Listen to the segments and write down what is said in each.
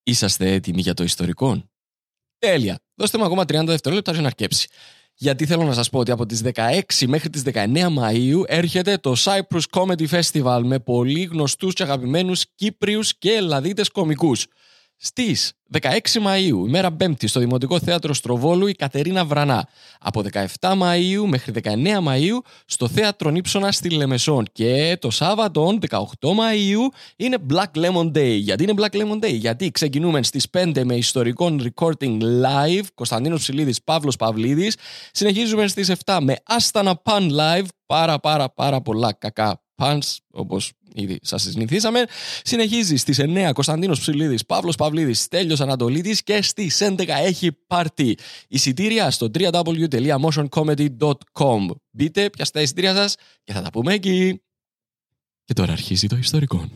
Είσαστε έτοιμοι για το ιστορικό? Τέλεια. Δώστε μου ακόμα 30 δευτερόλεπτα να αρκέψει. Γιατί θέλω να σας πω ότι από τις 16 μέχρι τις 19 Μαΐου έρχεται το Cyprus Comedy Festival με πολύ γνωστούς και αγαπημένους Κύπριους και Ελλαδίτες κομικούς. Στις 16 Μαΐου, ημέρα Πέμπτη, στο Δημοτικό Θέατρο Στροβόλου, η Κατερίνα Βρανά. Από 17 Μαΐου μέχρι 19 Μαΐου στο Θέατρο Νύψωνα στη Λεμεσόν. Και το Σάββατο, 18 Μαΐου, είναι Black Lemon Day. Γιατί είναι Black Lemon Day? Γιατί ξεκινούμε στις 5 με ιστορικό recording live, Κωνσταντίνος Ψηλίδης, Παύλος Παυλίδης. Συνεχίζουμε στις 7 με Άστανα Pan live, πάρα πολλά κακά pans, όπως ήδη σας συνηθίσαμε. Συνεχίζει στις 9 Κωνσταντίνος Ψηλίδης, Παύλος Παυλίδης, Στέλιος Ανατολίτης και στις 11 έχει πάρτι. Εισιτήρια στο www.motioncomedy.com. Μπείτε, πιάστε τα εισιτήρια σας και θα τα πούμε εκεί. Και τώρα αρχίζει το ιστορικό.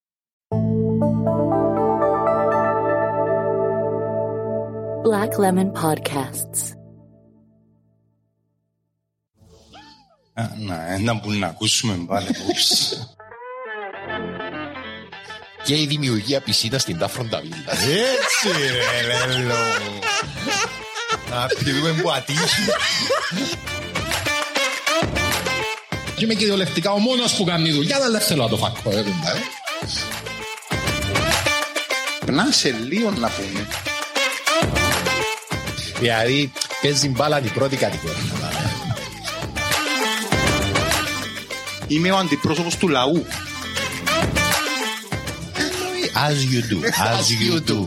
Black Lemon Podcasts. Να που να ακούσουμε πάλι. Και η δημιουργία πισίνα στην Ταφρονταβίλα. Έτσι ρε Λέλο. Να πηδούμε που ατύχει. Και είμαι κυριολεκτικά ο μόνος που κάνει δουλειά, αλλά θέλω να το φακώ. Να σε λίγο να πούμε. Δηλαδή παίζει μπάλα την πρώτη κατηγορία. Είμαι ο αντιπρόσωπος του λαού. As you do, as you do.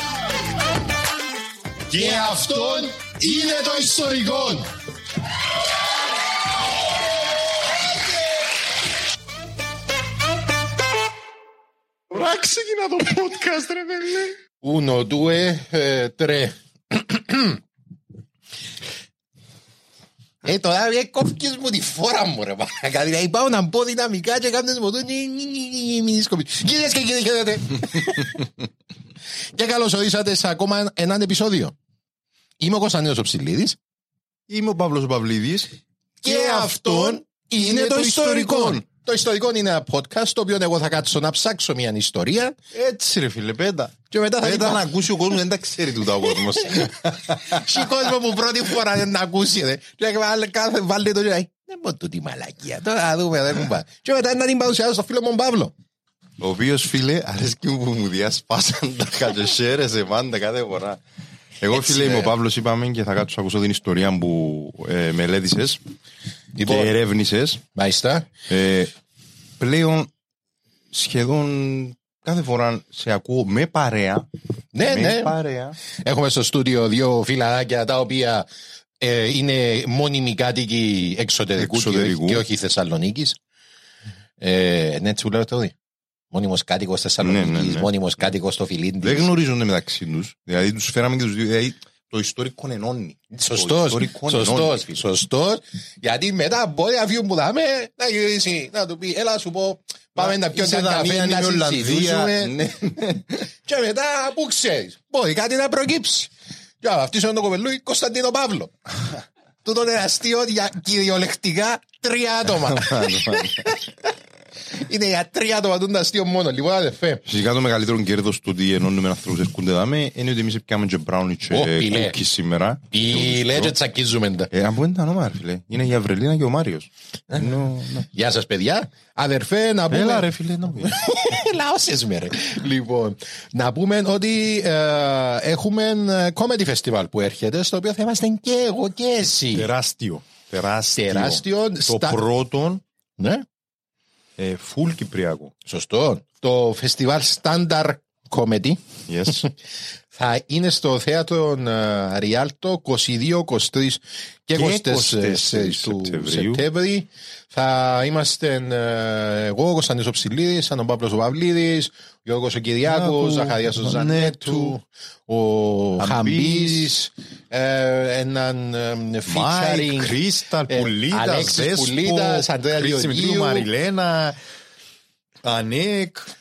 Και αυτόν είναι το ιστορικό. Ωραία, ξεκινά το podcast ρε παιδί. Uno, due, tre. Τώρα κόφκες μου τη φόρα μου ρε παρακαλώ. Δηλαδή πάω να μπω δυναμικά και κάνεις μου το κυρίες και κύριοι χαίρετε. Και καλώς ορίσατε σε ακόμα έναν επεισόδιο. Είμαι ο Κωνσταντίνος ο Ψηλίδης. Είμαι ο Παύλος ο Παυλίδης. Και αυτόν είναι το ιστορικό. Το ιστορικό είναι ένα podcast το οποίο εγώ θα κάτσω να ψάξω μια ιστορία. Έτσι ρε φίλε, πέτα. Και μετά θα να ακούσει ο κόσμος, δεν τα ξέρει τούτα ο κόσμος. Συ κόσμο που πρώτη φορά δεν τα ακούσει. Και βάλτε το και δεν πω τούτη μαλακία. Τώρα θα δούμε, δεν μου πάει. Και μετά να την παρουσιάσω στο φίλο μου Παύλο. Ο οποίος φίλε αρέσκει που μου διασπάσαν τα κατεσέρες πάντα κάθε φορά. Εγώ φίλε είμαι ο Παύλος, είπαμε, και θα κάτσω να ακούσω την ιστορία που μελέτησες και ερεύνησες. Μάλιστα. Πλέον σχεδόν κάθε φορά σε ακούω με παρέα. Ναι. Παρέα. Έχουμε στο στούντιο δύο φιλαράκια τα οποία είναι μόνιμοι κάτοικοι εξωτερικού. Και όχι Θεσσαλονίκης. Ναι, έτσι που λέω το δει. Μόνιμος κάτοικος Θεσσαλονίκης, ναι. Μόνιμος κάτοικος στο Φιλίντι. Δεν γνωρίζονται μεταξύ τους. Δηλαδή τους φέραμε και τους δύο. Δηλαδή, το ιστορικό ενώνει. Σωστός. Γιατί μετά μπορεί να φύγουν που δάμε να γυρίσει, να του πει έλα σου πω πάμε να πιω ένα καφέ να συζητήσουμε. Και μετά που ξέρεις μπορεί κάτι να προκύψει. Και αυτός είναι το κοπελούι Κωνσταντίνο Παύλο. Τούτο είναι αστείο για κυριολεκτικά 3 άτομα. Είναι για 3 άτομα τούτο αστείο μόνο. Λοιπόν αδερφέ, φυσικά το μεγαλύτερο κέρδος του ότι ενώνουμε ανθρώπους έρχονται δάμε είναι ότι εμείς πιάμε και μπράουνι και κούκκις σήμερα. Πιλέ και τσακίζουμε τα. Από είναι τα όνομα φίλε. Είναι η Αυρελίνα και ο Μάριος. Γεια σας παιδιά. Αδερφέ να πούμε. Έλα ρε φίλε να πούμε. Λαόσες με ρε. Λοιπόν, να πούμε ότι έχουμε comedy festival που έρχεται, στο οποίο θα είμαστε και εγώ και εσύ. Τεράστιο. Το πρώτο. Ναι. Φουλ Κυπριακό. Σωστό. Το φεστιβάλ Standard Comedy. Yes. Θα είναι στο θέατρο Ριάλτο 22, 23 και 24 του Σεπτέμβρη. Θα είμαστε εγώ, ο Κωνσταντίνος ο Ψηλίδης, σαν ο Παύλος ο Παυλίδης, ο Γιώργος ο Κυριάκος, ο Ζαχαριάς ο Ζανέτου, ο Χαμπής, έναν featuring Κρίσταλ, Πουλίτας, Αλέξης Πουλίτας, Αντρέα Γεωργίου, Μαριλένα, Ανέκ.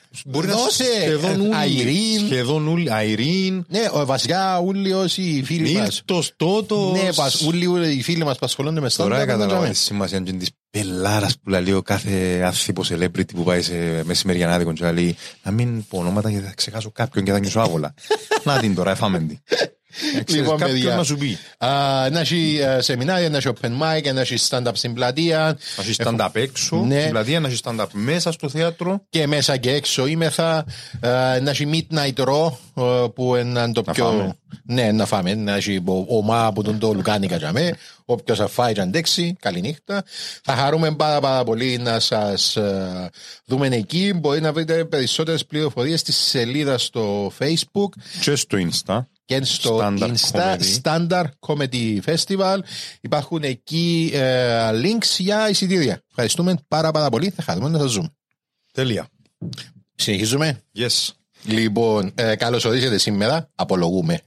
Μπορεί να σχεδόν όλοι. Αϊρίν. Ναι, βασικά όλοι όσοι φίλοι μας. Μίλτος, Τότος. Ναι, όλοι οι φίλοι μας που ασχολούνται με στάνταρ. Τώρα καταλαβαίνω τη σημασία της πελάρας που λέει ο κάθε άνθρωπο celebrity που πάει σε μεσημεριανάδικο και λέει να μην πω ονόματα γιατί θα ξεχάσω κάποιον και θα νιώσω άβολα. Να την τώρα, εφάμε την. Λοιπόν, παιδιά, να σου πει. Να έχει σεμινάρια, να έχει open mic, να έχει stand-up στην πλατεία. Να έχει stand-up έξω στην πλατεία, να έχει stand-up μέσα στο θέατρο. Και μέσα και έξω είμεθα. Να έχει midnight raw που είναι το πιο... Ναι, να φάμε. Να έχει ομά που τον το λουκάνικα για με. Όποιος θα φάει και αντέξει, καληνύχτα. Θα χαρούμε πάρα πολύ να σας δούμε εκεί. Μπορεί να βρείτε περισσότερες πληροφορίες στη σελίδα στο Facebook και στο Insta. Και στο Insta Standard Comedy Festival υπάρχουν εκεί links για εισιτήρια. Ευχαριστούμε πάρα πολύ. Θα χαρούμε να σας ζούμε. Τέλεια. Συνεχίζουμε. Yes. Λοιπόν, καλώς ορίσατε σήμερα. Απολογούμε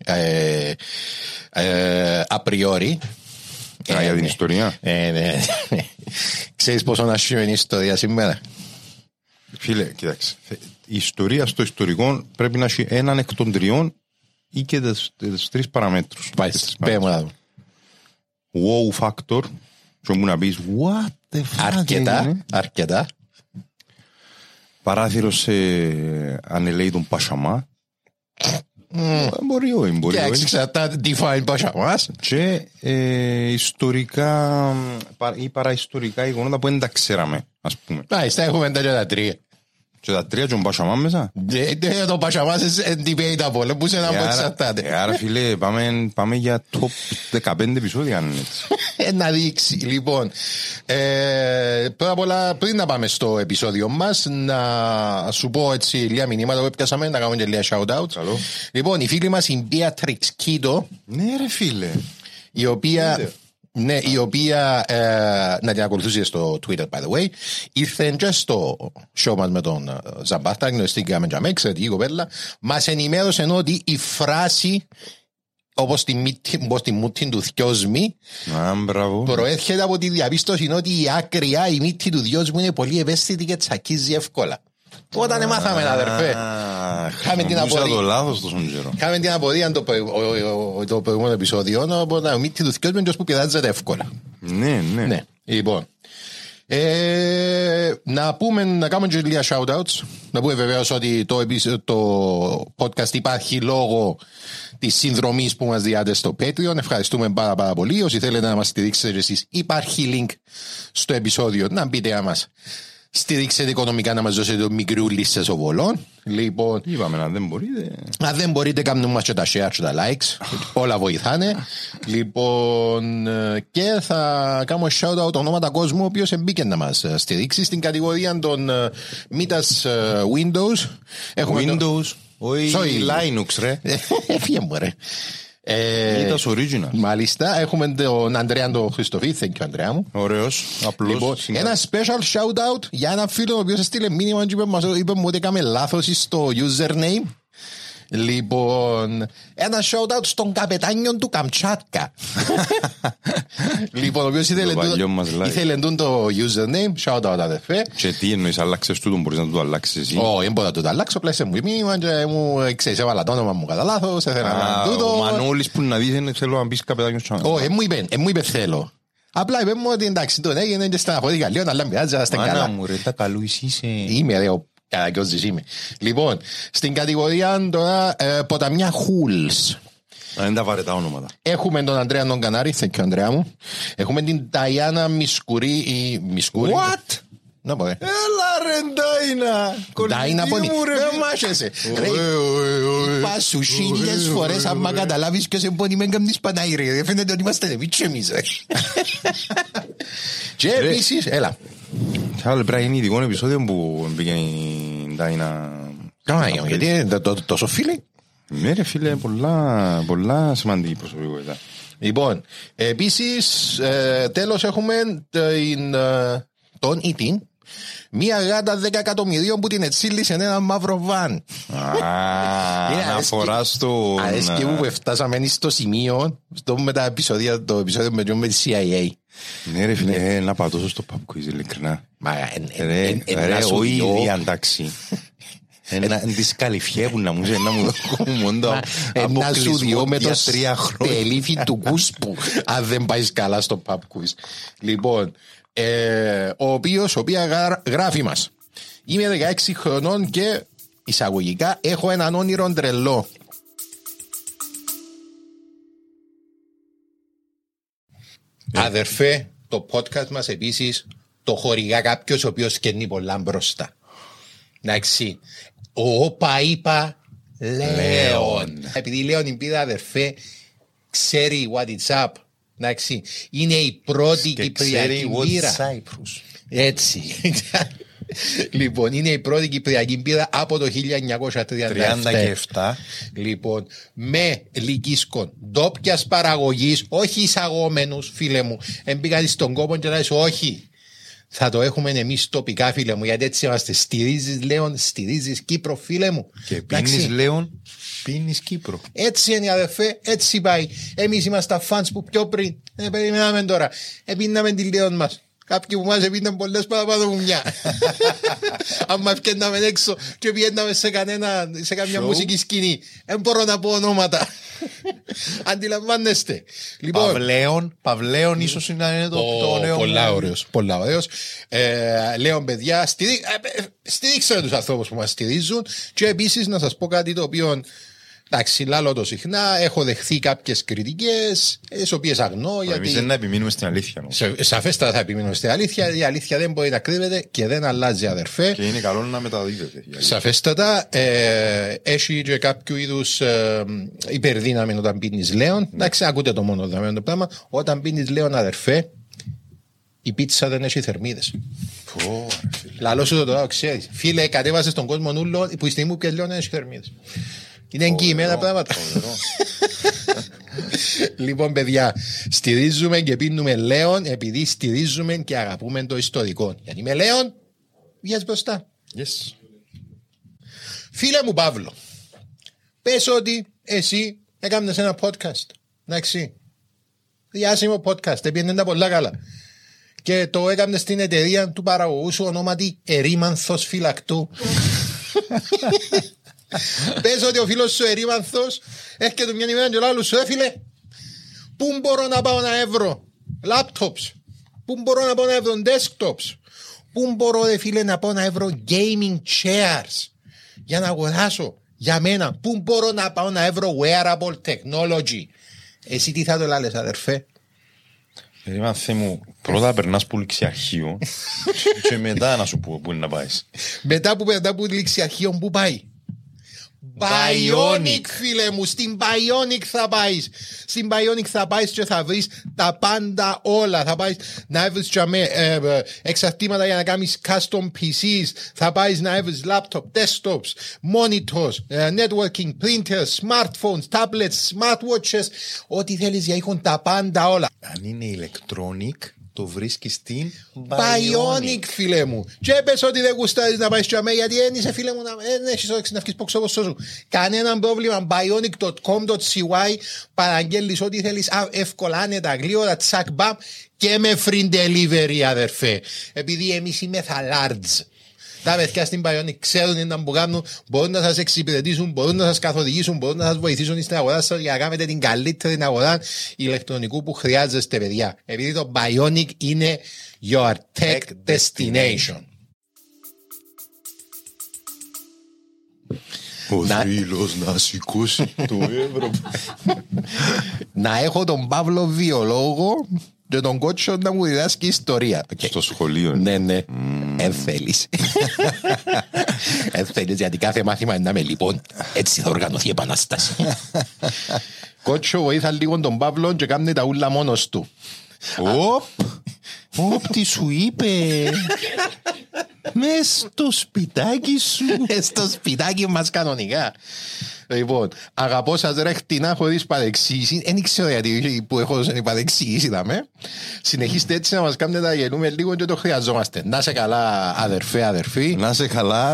απριόρι. Για την ιστορία. Ναι. Ξέρεις πόσο να σου είναι η ιστορία σήμερα? Φίλε, κοίταξε. Η ιστορία στο ιστορικό πρέπει να έχει έναν εκ των τριών ή και τις τρεις παραμέτρους. Πέ μου να δω. Wow factor. Και μου να πεις what the fuck. Αρκετά. Παράθυρο σε ανελέητον Πασαμά. Μπορεί όχι. Και εξαρτάται τι φάει Πασαμάς. Και ιστορικά ή παραιστορικά γεγονότα που δεν τα ξέραμε, ας πούμε. Μάλιστα, έχουμε τα τρία. Και τα τρία και τον Πασαμά μέσα. Το Πασαμάς είναι debatable, που σε να πω εξαρτάται. Άρα φίλε, πάμε για top 15 επεισόδια, αν είναι έτσι. Να δείξει. Λοιπόν, πρώτα απ' όλα, πριν να πάμε στο επεισόδιο μας, να σου πω έτσι λίγα μηνύματα που έπιασαμε, να κάνουμε και λίγα shout-outs. Λοιπόν, η φίλη μας, η Beatrix Kido. Ναι ρε φίλε. Η οποία... Ναι, η οποία να την ακολουθούσε στο Twitter, by the way, ήρθε και στο show μας με τον Ζαμπάρτα, γνωστήκαμε για μένα, εξαιρετική κοπέλα, μας ενημέρωσε ότι η φράση όπως τη μούτη του θκιός μου προέρχεται από τη διαπίστωση ότι η άκρια, η μύτη του δυος μου είναι πολύ ευαίσθητη και τσακίζει εύκολα. Όταν μάθαμε, αδερφέ. Είχαμε την απορία το προηγούμενο επεισόδιο, οπότε ο μύτη του θκιός μου που πειράζεται εύκολα. Ναι. Λοιπόν, να κάνουμε και λίγα shoutouts. Να πούμε βεβαίως ότι το podcast υπάρχει λόγω της συνδρομής που μας διάτε στο Patreon. Ευχαριστούμε πάρα πολύ. Όσοι θέλετε να μας στηρίξετε εσείς, υπάρχει link στο επεισόδιο να μπείτε να μας στηρίξετε οικονομικά, να μας δώσετε το μικρούλι σε σοβολών. Λοιπόν, είπαμε να δεν μπορείτε. Αν δεν μπορείτε, κάνουμε μας και τα share και τα likes. Όλα βοηθάνε. Λοιπόν, και θα κάνω shout-out ονόματα κόσμου ο οποίος μπήκε να μας στηρίξει στην κατηγορία των Μήτας Windows. Windows, όχι Linux ρε. Φύγε μου ρε. Μήτας Original. Μάλιστα, έχουμε τον Ανδρέα τον Χριστοφή. Thank you, Ανδρέα μου. Ωραίος, απλώς. Λοιπόν, ένα special shout-out για έναν φίλο ο οποίος έστειλε μήνυμα και είπε μου ότι έκαμε λάθος στο username. Λοιπόν, ένα shout-out στον καπετάνιο του Καμτσάτκα. Λοιπόν, ο οποίος ήθελε το username. Shout-out, αδερφέ. Και τι εννοείς, αλλάξες τούτο, μπορείς να το αλλάξεις εσύ? Όχι, δεν μπορώ να το αλλάξω, απλά είσαι μου μήνυμα και μου ξέρεις, έβαλα το όνομα μου κατά λάθος, ήθελα να τούτο. Ο Μανώλης που να δεις, είναι θέλω να μπεις καπετάνιος του. Όχι, μου είπε θέλω. Απλά είπε μου ότι εντάξει, τον έγινε και στεναχωρήθηκα λίγο, αλλά μοιάζει, αλλά στεν καλά. Μάνα μου ρε, τα καλούς είσαι. Είμαι ρε, κατακιόζης είμαι. Λοιπόν, στην κατηγορία τώρα ποταμιά Χούλς. Δεν τα βαρετά ονόματα. Έχουμε τον Ανδρέα τον Κανάρη, thank you Ανδρέα μου. Έχουμε την Ταϊάννα Μισκουρή. What? Να πω, έλα ρε Ντάινα. Ντάινα πονή. Δεν μάχεσαι. Είπα σου χίλιες φορές άμα καταλάβεις ποιος εμπονεί με εγκαμπνείς Πανάη ρε. Φαίνεται ότι είμαστε εμείς εμείς. Και επίσης, έλα. Πρέπει να είναι ειδικό επεισόδιο που μπήκε η Ντάινα. Γιατί είναι τόσο φίλοι. Ναι ρε φίλε, πολλά σημαντική προσωπικότητα. Λοιπόν, επίσης τέλος έχουμε τον ή την μία γάτα 10 εκατομμυρίων που την ετσίλησε ένα μαύρο βαν. Αναφορά στο... Αρέσκει που φτάσαμε στο σημείο με τα επεισόδια, το επεισόδιο με τη CIA. Ναι ρε φίλε, να πατώσω στο pub quiz ειλικρινά. Ρε, ο ήδη αντάξει. Τις καλυφιεύουν να μου δω μόνο ένα σου διώ με το 3 χρόνια. τελίφι του κούσπου, αν δεν πάει καλά στο pub quiz. Λοιπόν, ο οποία γράφει μας. Είμαι 16 χρονών και εισαγωγικά έχω έναν όνειρο τρελό. Αδερφέ, το podcast μας επίσης το χορηγά κάποιος ο οποίος κερνεί πολλά μπροστά. Εντάξει, ο όπα είπα Λέων. Επειδή Λέων η πίδα αδερφέ ξέρει what it's up. Εντάξει, είναι η πρώτη κυπριακή μπύρα. Έτσι. Λοιπόν, είναι η πρώτη κυπριακή μπύρα από το 1937. Λοιπόν, με λυκίσκον ντόπιας παραγωγής, όχι εισαγόμενους, φίλε μου. Εμπήκατε στον κόπο και λες όχι. Θα το έχουμε εμείς τοπικά, φίλε μου, γιατί έτσι είμαστε. Στηρίζεις Λέων, στηρίζεις Κύπρο, φίλε μου. Και πίνεις Λέων, πίνεις Κύπρο. Έτσι είναι, αδερφέ, έτσι πάει. Εμείς είμαστε τα φανς που πιο πριν. Περιμέναμε τώρα. Επίναμε τη Λέων μας. Κάποιοι που μας επίναν πολλές παραπάνω μου μια. Αν μας ευκαιρνάμε έξω και πιέναμε σε καμιά μουσική σκηνή. Δεν μπορώ να πω ονόματα. Αντιλαμβάνεστε. Λοιπόν, Παυλέων ίσως είναι το νέο. Πολλά ωραίος. Λέων, παιδιά, στηρίξτε τους ανθρώπους που μας στηρίζουν. Και επίσης να σας πω κάτι το οποίο, εντάξει, λάλλω το συχνά, έχω δεχθεί κάποιες κριτικές, τις οποίες αγνώ. Εμείς δεν να επιμείνουμε στην αλήθεια. Σαφέστατα θα επιμείνουμε στην αλήθεια. Η αλήθεια δεν μπορεί να κρύβεται και δεν αλλάζει, αδερφέ. Και είναι καλό να μεταδίδεται. Σαφέστατα, έχει και κάποιο είδους υπερδύναμη όταν πίνεις Λέων. Εντάξει, ακούτε το μόνο δαμένο το πράγμα. Όταν πίνεις Λέων, αδερφέ, η πίτσα δεν έχει θερμίδες. Λαλό σου το τώρα, ξέρεις. Φίλε, κατέβασε στον κόσμο νουλό που η στιγμή που πιες Λέων δεν έχει θερμίδες. Είναι εγγυημένα πράγματα. Λοιπόν, παιδιά, στηρίζουμε και πίνουμε Λέων επειδή στηρίζουμε και αγαπούμε το ιστορικό. Γιατί με Λέων βγες μπροστά. Yes. Φίλε μου Παύλο, πες ότι εσύ έκανες ένα podcast. Εντάξει. Διάσημο podcast, έπαιρνε τα πολλά καλά. Και το έκανες στην εταιρεία του παραγωγού σου ονόματι Ερήμανθος Φυλακτού. Πες ότι ο φίλος σου Ερήμανθος έρχεται μια ημέρα και ο άλλος σου έφυλε. Πού μπορώ να πάω να έβρω laptops, πού μπορώ να πάω να έβρω desktops, πού μπορώ φίλε να πάω να έβρω gaming chairs για να αγοράσω για μένα, πού μπορώ να πάω να έβρω wearable technology. Εσύ τι θα το λάλες, αδερφέ? Ερήμανθε μου, πρώτα περνάς που ληξιαρχείο και μετά να σου πω πού είναι να πάεις. Μετά που περνά που ληξιαρχείο, πού πάει? Bionic, φίλε μου, στην Bionic θα πάεις. Στην Bionic θα πάεις και θα βρεις τα πάντα όλα. Θα πάεις να βρεις εξαρτήματα για να κάνεις custom PCs. Θα πάεις να βρεις laptop, desktops, monitors, networking, printers, smartphones, tablets, smartwatches. Ό,τι θέλεις για έχουν τα πάντα όλα. Αν είναι electronic, το βρίσκεις στην Bionic, φίλε μου. Και πες ότι δεν γουστάρεις να πάεις και γιατί δεν είσαι, φίλε μου, δεν έχεις όρεξη να βγεις ποξόπος σου. Κανέναν πρόβλημα. Bionic.com.cy. Παραγγέλνεις ό,τι θέλεις εύκολα, άνετα, γλύωρα, τσακ μπαμ και με free delivery, αδερφέ. Επειδή εμείς είμαι large. Τα παιδιά στην Bionic ξέρουν τι να κάνουν, μπορούν να σας εξυπηρετήσουν, μπορούν να σας καθοδηγήσουν, μπορούν να σας βοηθήσουν στην αγορά σας για να κάνετε την καλύτερη αγορά ηλεκτρονικού που χρειάζεστε, παιδιά. Επειδή το Bionic είναι your tech destination. Ο θρύλος να σηκώσει το ευρώ. Να έχω τον Παύλο βιολόγο και τον Κότσο να μου διδάσκει ιστορία. Στο σχολείο. Ναι, ναι. Εν θέλεις. Εν θέλεις, γιατί κάθε μάθημα είναι να με λοιπόν. Έτσι θα οργανωθεί η επανάσταση. Κότσο, βοήθα λίγο τον Παύλο και κάνει τα ούλα μόνος του. Οπ, τι σου είπε. Μες στο σπιτάκι σου. Στο σπιτάκι μας κανονικά. Λοιπόν, αγαπώ σας ρε χτινά χωρίς παρεξήγηση. Δεν ξέρω γιατί που έχω παρεξήγηση δαμε. Συνεχίστε έτσι να μας κάνετε να γελούμε λίγο και το χρειαζόμαστε. Να σε καλά, αδερφέ, αδερφή. Να σε καλά,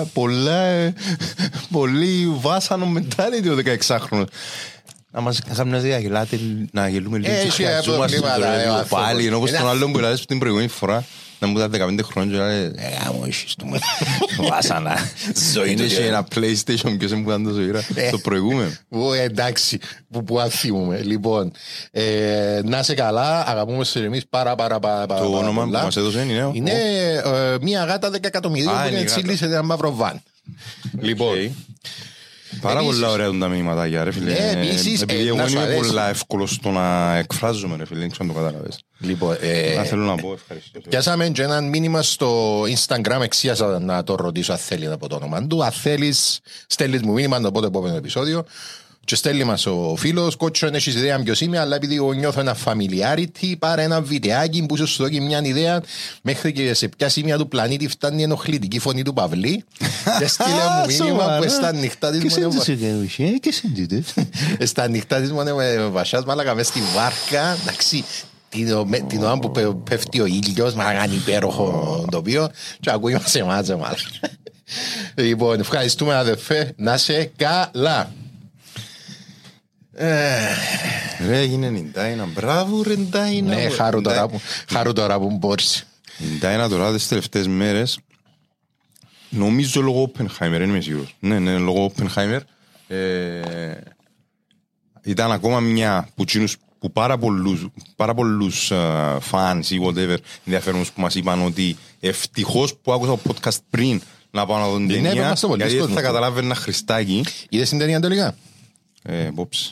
πολύ βάσανο mentality ο 16χρονος. Να μας κάνουμε να γελούμε λίγο και χρειαζόμαστε το πάλι, ενώ όπως τον άλλον που λάδες την προηγούμενη φορά. να μου τα 15 χρόνια και να λέει «Γάμο, έχεις το βάσανα, ζωή του και ένα PlayStation και σε μου κάνει το ζωήρα». Το προηγούμενο. Εντάξει, που αθήμουμε. Λοιπόν, να σε καλά, αγαπούμε σε εμείς πάρα. Το όνομα που μας έδωσε είναι μια γάτα 10 εκατομμυρίων που είναι τσίλη σε ένα μαύρο βαν. Λοιπόν... Πάρα πολλά ωραία τα μηνύματα, ρε φίλε. Επειδή εγώ είμαι πολλά εύκολος στο να εκφράζομαι, ρε φίλε, δεν ξέρω αν το καταλαβες. Λοιπόν, θέλω να πω ευχαριστώ. πιάσαμε και ένα μήνυμα στο Instagram, εξίασα να το ρωτήσω αν θέλει από το όνομα του. Αν θέλεις, στέλνεις μου μήνυμα το πρώτο επόμενο επεισόδιο. Και στέλνει μας ο φίλος, κότσο, έχεις ιδέα ποιος είμαι, αλλά επειδή εγώ νιώθω ένα familiarity, πάρε ένα βιντεάκι που σου δώσει μια ιδέα μέχρι και σε ποια σημεία του πλανήτη φτάνει η ενοχλητική φωνή του Παυλή. Και στείλε μου μήνυμα που στα νυχτά της στα νυχτά της μονεβασιάς μάλακα μες στη βάρκα, εντάξει, την ώρα που πέφτει ο ήλιος, μάγαν υπέροχο τοπίο και ακούει μας εμάς μάλακα. Λοιπόν, ευχαριστούμε αδερφέ, να σε καλά. Ρε έγινε Νιντάινα, μπράβο ρε Νιντάινα. Ναι, χάρου τώρα που μπορείς. Νιντάινα τώρα τις τελευταίες μέρες, νομίζω λόγω Oppenheimer, δεν είμαι σίγουρος. Ναι, λόγω Oppenheimer. Ήταν ακόμα μια που πάρα πολλούς fans ή whatever ενδιαφέρονους που μας είπαν ότι ευτυχώς που άκουσα το podcast πριν να πάω να δω την ταινία, γιατί δεν θα καταλάβαινα χριστάκι. Είδες την ταινία τελικά? Πόψε.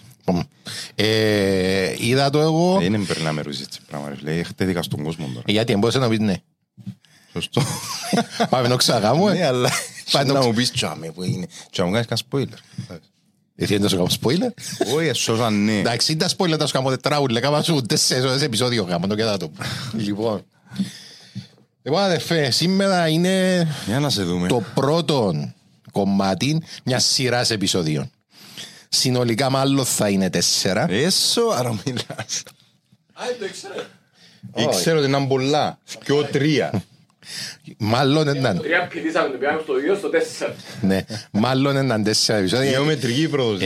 Είδα το εγώ. Δεν περνάμε ρούζι έτσι πράγμα, ρε. Χτέθηκα στον κόσμο τώρα. Γιατί εμπόρεσαι να πεις ναι. Σωστό. Πάμε να ξαγάμε. Ναι, αλλά να μου πεις τσάμε που έγινε. Τσάμε μου κάνεις κανένα spoiler. Εσύ δεν σου κάνω spoiler? Όχι, εσώσαν ναι. Εντάξει, ήταν spoiler, θα σου κάνω τετράουλ. Κάμα σου 4 επεισόδιο γάμο, το κοίτα το. Λοιπόν, αδερφέ, σήμερα είναι το πρώτο κομμάτι μιας σειράς επεισοδίων. Συνολικά μάλλον θα είναι 4. Έσω, άρα μιλάς. Το ήξερε. Ήξερα ότι ήταν πολλά. Πιο 3. Μάλλον ήταν. 3 πηδήσαμε το πιάνο στο 2, στο 4. Ναι, μάλλον ήταν 4 επεισόδια. Γεωμετρική πρόοδος.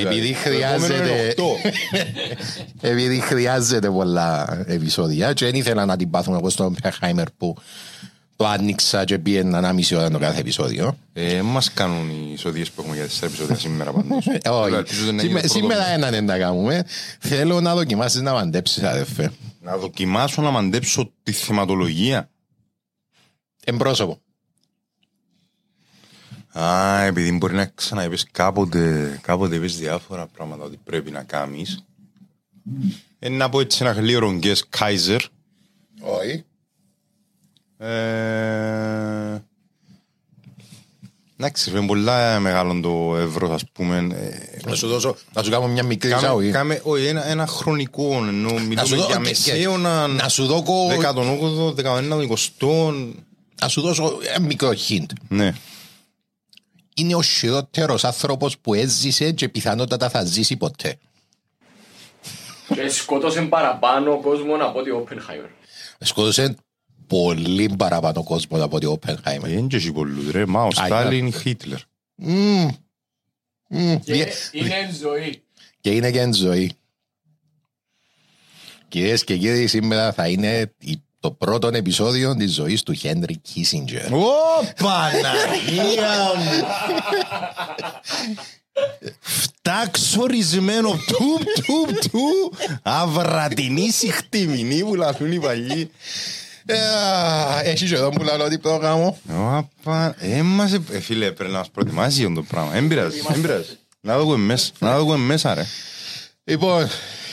Επειδή χρειάζεται πολλά επεισόδια και δεν ήθελα να την πάθουμε όπως στον Oppenheimer που το άνοιξα και πήγαινε 1,5 ώρα το κάθε επεισόδιο. Μας κάνουν οι εισοδίες που έχουμε για 4 επεισόδια σήμερα πάντως. Όχι, σήμερα έναν δεν τα κάνουμε. Θέλω να δοκιμάσεις να μαντέψεις, αδερφέ. Να δοκιμάσω να μαντέψω τη θεματολογία. Εμπρόσωπο. Επειδή μπορεί να ξαναείπες κάποτε είπες διάφορα πράγματα ότι πρέπει να κάνεις. Να πω έτσι ένα γλύωρο guess Kaiser. Όχι. Εντάξει, είναι πολλά μεγάλο το ευρώ, ας πούμε. Να σου κάνω μια μικρή εισαγωγή. Όχι, ένα χρονικό, ενώ μιλούμε για μεσαίωνα, 18ο, 19ο, 20ο. Να σου δώσω ένα μικρό hint. Ναι. Είναι ο χειρότερος άνθρωπος που έζησε και πιθανότατα θα ζήσει ποτέ. Και σκότωσε παραπάνω κόσμο από ότι Oppenheimer. Σκότωσε πολύ παραπάνω κόσμο από ότι Oppenheimer. Είναι και εσύ πολλούς ρε, μα ο Στάλιν, Χίτλερ. Είναι εν ζωή. Και είναι και εν ζωή. Κυρίες και κύριοι, σήμερα θα είναι το πρώτο επεισόδιο της ζωής του Χένρι Κίσινγκερ. Ω, Παναγία μου! Φτάξορισμένο του αβρατινή συχτημινή που λαθούν οι παγιοί. Έχεις εδώ που λαλώ τι πρόγραμμα. Φίλε, πρέπει να μας προετοιμάσεις για το πράγμα. Εν πειράζει. Να δούμε μέσα ρε. Λοιπόν,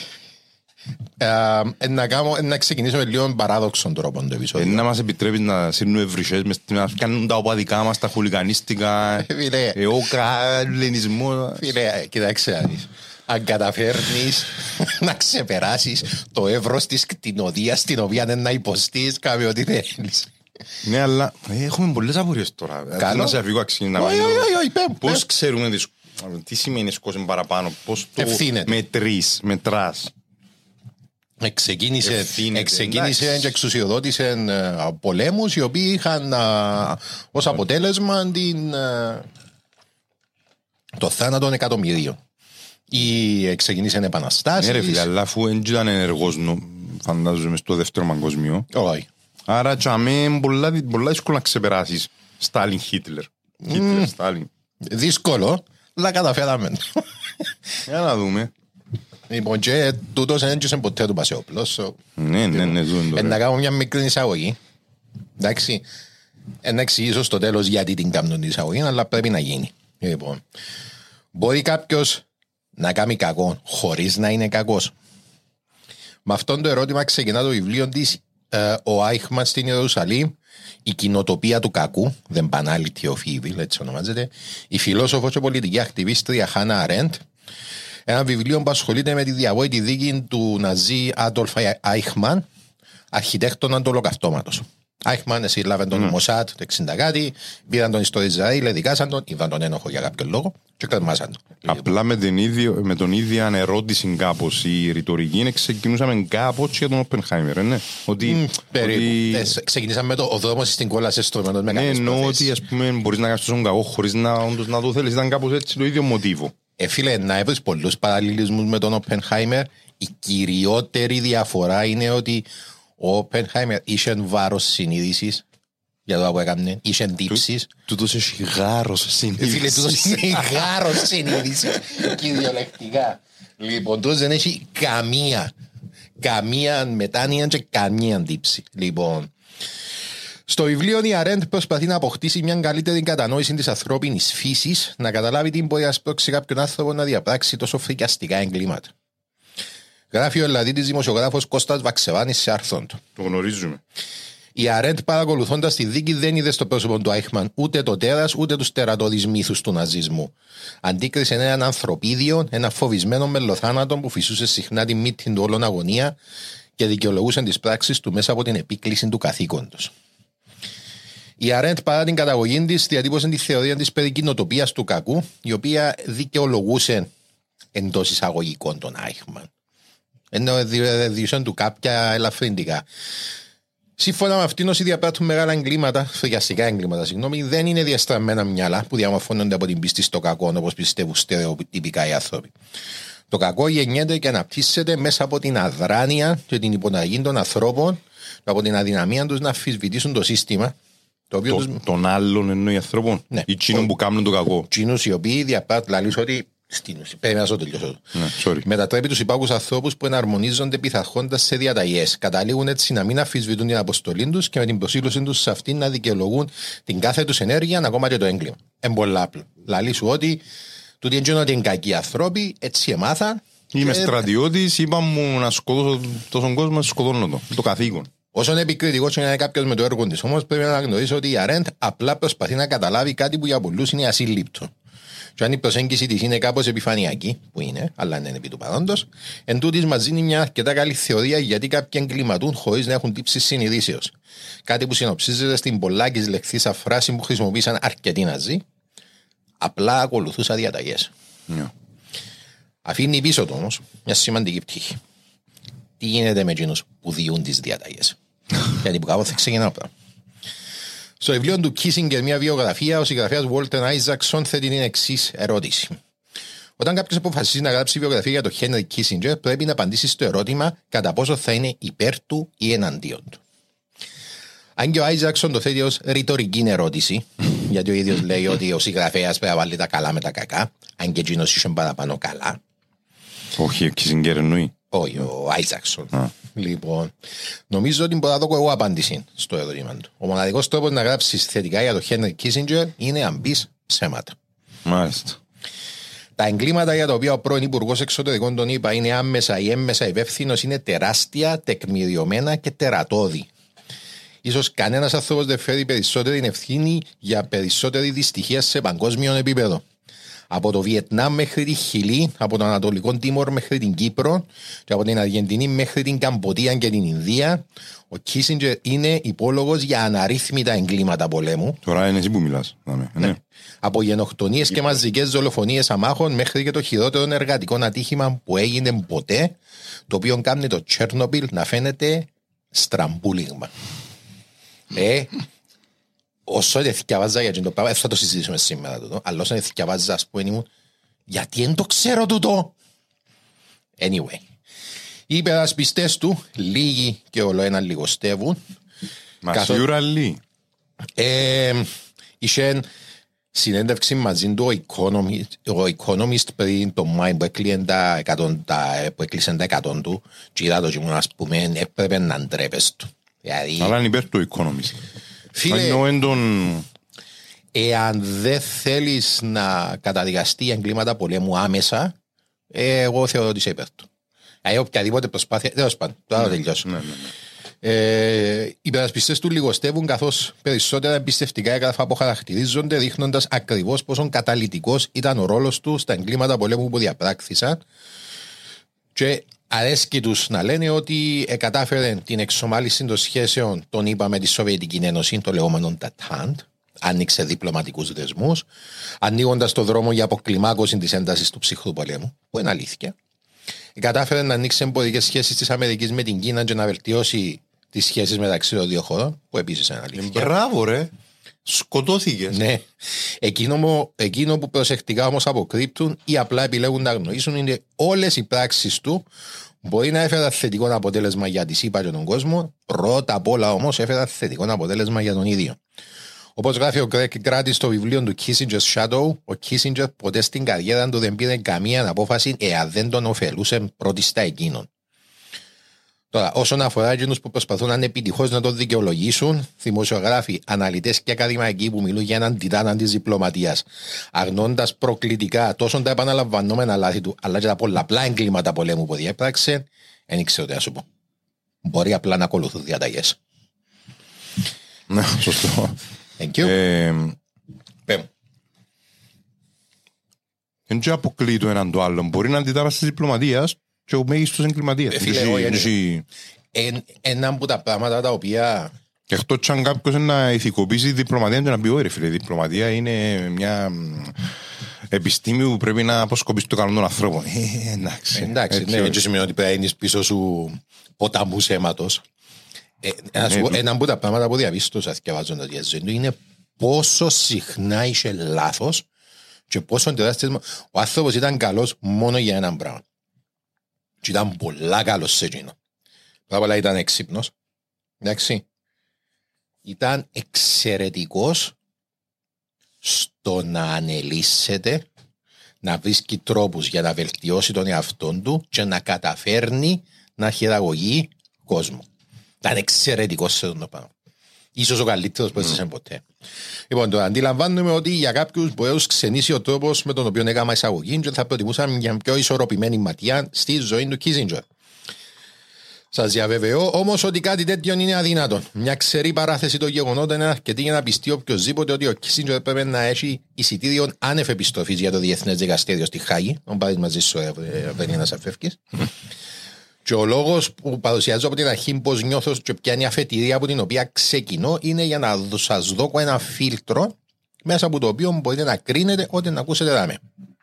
να ξεκινήσουμε λίγο παράδοξον τρόπο το επεισόδιο. Να μας επιτρέπεις να σύρνουμε ευρυσές, να κάνουν τα οπαδικά μας, τα χουλικανίστικα, λενισμό. Φίλε, κοιτάξτε, αν καταφέρνεις να ξεπεράσεις το εύρος της κτηνοδίας την οποία δεν να υποστείς κάποιο ό,τι θέλεις. Ναι, αλλά έχουμε πολλές απορίες τώρα. Καλό. Να σε αφήγω αξίνητα. Πώς ξέρουμε τι σημαίνει σκόσεν παραπάνω, πώς το μετράς. Ξεκίνησε και εξουσιοδότησε πολέμους οι οποίοι είχαν ως αποτέλεσμα το θάνατο εκατομμυρίων. Ή ξεκίνησαν επαναστάσεις. Ναι ρε φίλε, αλλά αφού δεν ήταν ενεργός φαντάζομαι στο δεύτερο παγκόσμιο. Όχι. Άρα τσάμε πολλά δύσκολο να ξεπεράσεις Στάλιν, Χίτλερ. Χίτλερ, Στάλιν. Δύσκολο, αλλά καταφέραμε. Για να δούμε. Λοιπόν, και τούτος δεν έντυσε ποτέ του Πασεόπουλος. Ναι. Να κάνω μια μικρή εισαγωγή. Εντάξει, να εξηγήσω στο τέλος γιατί την κάνουν την εισαγωγή, αλλά πρέπει να γίνει. Λοιπόν, μπορεί κάποιος να κάνει κακό χωρίς να είναι κακός? Με αυτόν το ερώτημα ξεκινά το βιβλίο της ο Άιχμαν στην Ιερουσαλήμ, η κοινοτοπία του κακού, The Banality of Evil, έτσι ονομάζεται, η φιλόσοφος και πολιτική ακτιβίστρια Χάνα Αρέντ. Ένα βιβλίο που ασχολείται με τη διαβόητη δίκη του Ναζί Άντολφ Άιχμαν, αρχιτέκτονα του ολοκαυτώματος. Άιχμαν συλλάβεν τον Μοσάτ το 60 κάτι, πήραν τον στο Ισραήλ, εδικάσαν τον, είδαν τον ένοχο για κάποιο λόγο και κρεμάσαν τον. Απλά με τον ίδιο ερώτηση κάπως η ρητορική ξεκινούσαμε κάπως για τον Οπενχάιμερ, ναι. Ξεκινήσαμε με το ο δρόμος στην κόλαση στο με κάποιες προθέσεις. Ναι, εννοώ ότι ας πούμε μπορείς να κάνεις τόσο κακό χωρίς να το θέλεις, ήταν κάπως έτσι το ίδιο μοτίβο. Φίλε, να έβρεις πολλούς παραλληλισμούς με τον Οπενχάιμερ. Η κυριότερη διαφορά είναι ότι ο Οπενχάιμερ είχε βάρος συνείδησης για το που έκανε, είχε τύψεις. Τούτος έχει γάρος συνείδησης. Φίλε, τούτος έχει γάρος συνείδησης, κυριολεκτικά. Λοιπόν, τούτος δεν έχει καμία μετάνοια και καμία τύψη. Λοιπόν, στο βιβλίο η Αρέντ προσπαθεί να αποκτήσει μια καλύτερη κατανόηση της ανθρώπινης φύσης, να καταλάβει τι μπορεί να σπρώξει κάποιον άνθρωπο να διαπράξει τόσο φρικιαστικά εγκλήματα. Γράφει ο Ελλαδίτης δημοσιογράφος Κώστας Βαξεβάνης σε άρθρον του. Το γνωρίζουμε. Η Αρέντ, παρακολουθώντας τη δίκη, δεν είδε στο πρόσωπο του Άιχμαν ούτε το τέρας ούτε τους τερατώδεις μύθους του ναζισμού. Αντίκρισε έναν ανθρωπίδιο, ένα φοβισμένο μελοθάνατο που φυσούσε συχνά τη μύτη του όλων αγωνία και δικαιολογούσε τις πράξεις του μέσα από την επίκληση του καθήκοντος. Η Αρέντ, παρά την καταγωγή της, διατύπωσε τη θεωρία της περί κοινοτοπίας του κακού, η οποία δικαιολογούσε εντός εισαγωγικών τον Άιχμαν. Ενώ διούσαν του κάποια ελαφρυντικά. Σύμφωνα με αυτήν, όσοι διαπράττουν μεγάλα εγκλήματα, φρικιαστικά εγκλήματα, δεν είναι διαστραμμένα μυαλά που διαμορφώνονται από την πίστη στο κακό, όπως πιστεύουν στερεοτυπικά οι άνθρωποι. Το κακό γεννιέται και αναπτύσσεται μέσα από την αδράνεια και την υποταγή των ανθρώπων, από την αδυναμία τους να αμφισβητήσουν το σύστημα. Των άλλων εννοεί ανθρώπων, ναι. Ή τσίνων που κάνουν το κακό. Τσίνους οι οποίοι διαπράττουν, λαλείς ότι. Πρέπει να τελειώσω. Μετατρέπει τους υπάκους ανθρώπους που εναρμονίζονται πειθαρχώντας σε διαταγές. Καταλήγουν έτσι να μην αμφισβητούν την αποστολή τους και με την προσήλωσή τους σε αυτήν να δικαιολογούν την κάθε τους ενέργεια, ακόμα και το έγκλημα. Πολλά απλό. Λαλεί σου ότι τούτοι είναι ότι είναι κακοί άνθρωποι, έτσι έμαθα. Είμαι στρατιώτης, είπα μου να σκοτώσω τόσον κόσμο, να σκοτώνω το καθήκον. Όσον επικριτικός είναι κάποιος με το έργο της, όμως πρέπει να γνωρίσει ότι η Αρέντ απλά προσπαθεί να καταλάβει κάτι που για πολλούς είναι ασύλληπτο. Και αν η προσέγγιση της είναι κάπως επιφανειακή, που είναι, αλλά είναι επί του παρόντος, εν τούτης μας δίνει μια αρκετά καλή θεωρία γιατί κάποιοι εγκληματούν χωρίς να έχουν τύψεις συνειδήσεως. Κάτι που συνοψίζεται στην πολλάκις λεχθήσα φράση που χρησιμοποίησαν αρκετοί Ναζί, απλά ακολουθούσα διαταγές. Yeah. Αφήνει πίσω του όμως μια σημαντική πτυχή. Τι γίνεται με εκείνους που διούν τις διαταγές? Γιατί που κάποτε ξεκινάω πράγμα. Στο βιβλίο του Κίσιγκερ, μια βιογραφία, ο συγγραφέας Walter Isaacson θέτει την εξής ερώτηση. Όταν κάποιος αποφασίζει να γράψει βιογραφία για τον Χένρι Κίσιγκερ, πρέπει να απαντήσει στο ερώτημα κατά πόσο θα είναι υπέρ του ή εναντίον του. Αν και ο Άιζαξον το θέτει ως ρητορική ερώτηση, γιατί ο ίδιος λέει ότι ο συγγραφέας πρέπει να βάλει τα καλά με τα κακά, αν και εκείνος είχε παραπάνω καλά. Όχι, ο Κίσιγκερ εννοεί. Όχι, ο Άιζαξον. Λοιπόν, νομίζω ότι μπορώ να δω εγώ απάντηση στο ερώτημα του. Ο μοναδικός τρόπος να γράψεις θετικά για τον Χένρι Κίσιγκερ είναι αν πεις ψέματα. Μάλιστα. Τα εγκλήματα για τα οποία ο πρώην Υπουργός Εξωτερικών τον είπα είναι άμεσα ή έμμεσα υπεύθυνος είναι τεράστια, τεκμηριωμένα και τερατώδη. Ίσως κανένας άνθρωπος δεν φέρει περισσότερη ευθύνη για περισσότερη δυστυχία σε παγκόσμιο επίπεδο. Από το Βιετνάμ μέχρι τη Χιλή, από το Ανατολικό Τίμορ μέχρι την Κύπρο και από την Αργεντινή μέχρι την Καμποτία και την Ινδία, ο Κίσιγκερ είναι υπόλογος για αναρρύθμιτα εγκλήματα πολέμου. Τώρα είναι εσύ που μιλάς. Ναι. Από γενοκτονίες και μαζικές δολοφονίες αμάχων μέχρι και το χειρότερο εργατικό ατύχημα που έγινε ποτέ, το οποίο κάνει το Τσέρνοπιλ να φαίνεται στραμπούλιγμα. Όσο εθιαβάζα για το πράγμα, θα το συζητήσουμε σήμερα τούτο, αλλά όσο εθιαβάζα, ας πούμε, ήμουν, γιατί δεν το ξέρω τούτο. Anyway, οι υπερασπιστές του, λίγοι και ολοένα λιγοστεύουν, Μα σίγουρα λέει. Είχε συνέντευξη μαζί του ο Economist πριν το Μάη που έκλεισαν τα 100 του και είδα το κείμενο, ας πούμε, έπρεπε να ντρέπες του. Αλλά είναι υπέρ του Economist. Φίλε, εάν δεν θέλεις να καταδικαστεί εγκλήματα πολέμου άμεσα, εγώ θεωρώ ότι είσαι υπέρ του. Οποιαδήποτε προσπάθεια, τέλος πάντων, τώρα θα τελειώσω. Οι υπερασπιστές του λιγοστεύουν, καθώς περισσότερα εμπιστευτικά έγγραφα αποχαρακτηρίζονται, δείχνοντας ακριβώς πόσο καταλυτικός ήταν ο ρόλος του στα εγκλήματα πολέμου που διαπράκθησαν, και αρέσκει τους να λένε ότι κατάφερε την εξομάλυση των σχέσεων των ΗΠΑ με τη Σοβιετική Ένωση, το λεγόμενο Detente, άνοιξε διπλωματικούς δεσμούς, ανοίγοντας το δρόμο για αποκλιμάκωση της έντασης του ψυχρού πολέμου, που είναι αλήθεια. Κατάφερε να ανοίξει εμπορικές σχέσεις της Αμερικής με την Κίνα και να βελτιώσει τις σχέσεις μεταξύ των δύο χωρών, που επίσης είναι αλήθεια. Μπράβο, ρε. Σκοτώθηκες. Ναι. Εκείνο που προσεκτικά όμως αποκρύπτουν ή απλά επιλέγουν να αγνοήσουν είναι όλες οι πράξεις του μπορεί να έφεραν θετικό αποτέλεσμα για τη ΣΥΠΑ και τον κόσμο, πρώτα απ' όλα όμως έφεραν θετικό αποτέλεσμα για τον ίδιο. Όπως γράφει ο Greg Grady στο βιβλίο του Kissinger's Shadow, ο Kissinger ποτέ στην καριέρα του δεν πήρε καμία απόφαση εάν δεν τον ωφελούσε πρώτη στα εκείνον. Τώρα, όσον αφορά εκείνους που προσπαθούν ανεπιτυχώς να τον δικαιολογήσουν, δημοσιογράφοι, αναλυτές και ακαδημαϊκοί που μιλούν για έναν τιτάνα της διπλωματίας, αρνώντας προκλητικά τόσο τα επαναλαμβανόμενα λάθη του, αλλά και τα πολλαπλά εγκλήματα πολέμου που διέπραξε, δεν ξέρω τι να σου πω. Μπορεί απλά να ακολουθούν διαταγές. Ναι, σωστό. Thank you. Δεν και αποκλεί το έναν το άλλο. Μπορεί να αντιτάρα της διπλωματίας και ο μέγιστος εγκληματίας. Ένα από τα πράγματα τα οποία... Και αυτό αν κάποιος να ηθικοποιήσει τη διπλωματία και να πει «Ωρε φίλε, η διπλωματία είναι μια επιστήμη που πρέπει να αποσκοπήσει το καλό των ανθρώπων». Εντάξει, ναι, έτσι σημαίνει ότι πρέπει να είναι πίσω σου ποταμούς αίματος. Ένα από τα πράγματα που διαβίστωσα διαβάζοντας για τη ζωή του είναι πόσο συχνά είσαι λάθος και πόσο τεράστιες... Ο άνθρωπος ήταν καλός μόνο για έναν πράγμα. Και ήταν πολλά καλός σε εκείνο. Πρώτα απ' όλα ήταν έξυπνος. Εντάξει. Ήταν εξαιρετικός στο να ανελύσσεται, να βρίσκει τρόπους για να βελτιώσει τον εαυτόν του και να καταφέρνει να χειραγωγεί κόσμο. Ήταν εξαιρετικός σε αυτό το πράγμα. Ίσως ο καλύτερος που έζησε ποτέ. Λοιπόν, τώρα αντιλαμβάνομαι ότι για κάποιους μπορεί να τους ξενήσει ο τρόπος με τον οποίο έκανα εισαγωγή και θα προτιμούσαν μια πιο ισορροπημένη ματιά στη ζωή του Kissinger. Σας διαβεβαιώ όμως ότι κάτι τέτοιο είναι αδύνατο. Μια ξερή παράθεση των γεγονότων είναι αρκετή για να πιστεί οποιοσδήποτε ότι ο Kissinger πρέπει να έχει εισιτήριο άνευ επιστροφής για το Διεθνές Δικαστήριο στη Χάγη. Τον πάρεις μαζί σου, δεν να σε φεύγεις. Και ο λόγος που παρουσιάζω από την αρχή πώς νιώθω και ποια είναι η αφετηρία από την οποία ξεκινώ είναι για να σας δώσω ένα φίλτρο μέσα από το οποίο μπορείτε να κρίνετε ό,τι να ακούσετε δάμε.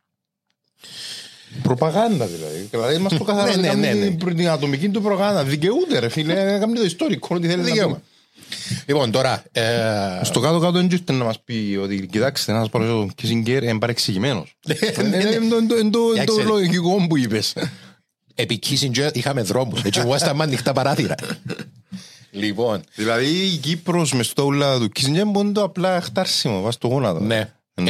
Προπαγάνδα δηλαδή. Δηλαδή μας το καθαρίζουν την ατομική του προπαγάνδα. Δικαιούται ρε φίλε, έκαμε το ιστορικό ότι θέλει να πούμε. Λοιπόν τώρα... Στο κάτω-κάτω δεν ήρθε να μας πει ότι κοιτάξτε να σας παρουσιάσω τον Κίσιγκερ είναι παρεξηγημένος. Είναι το λογικό που είπες. Επί Kissinger είχαμε δρόμους. Έτσι ήμασταν με ανοιχτά παράθυρα. Λοιπόν. Δηλαδή η Κύπρος με στο ούλα του Kissinger μπορεί το απλά χτάρσιμο βάζει το γόνατο. Ναι.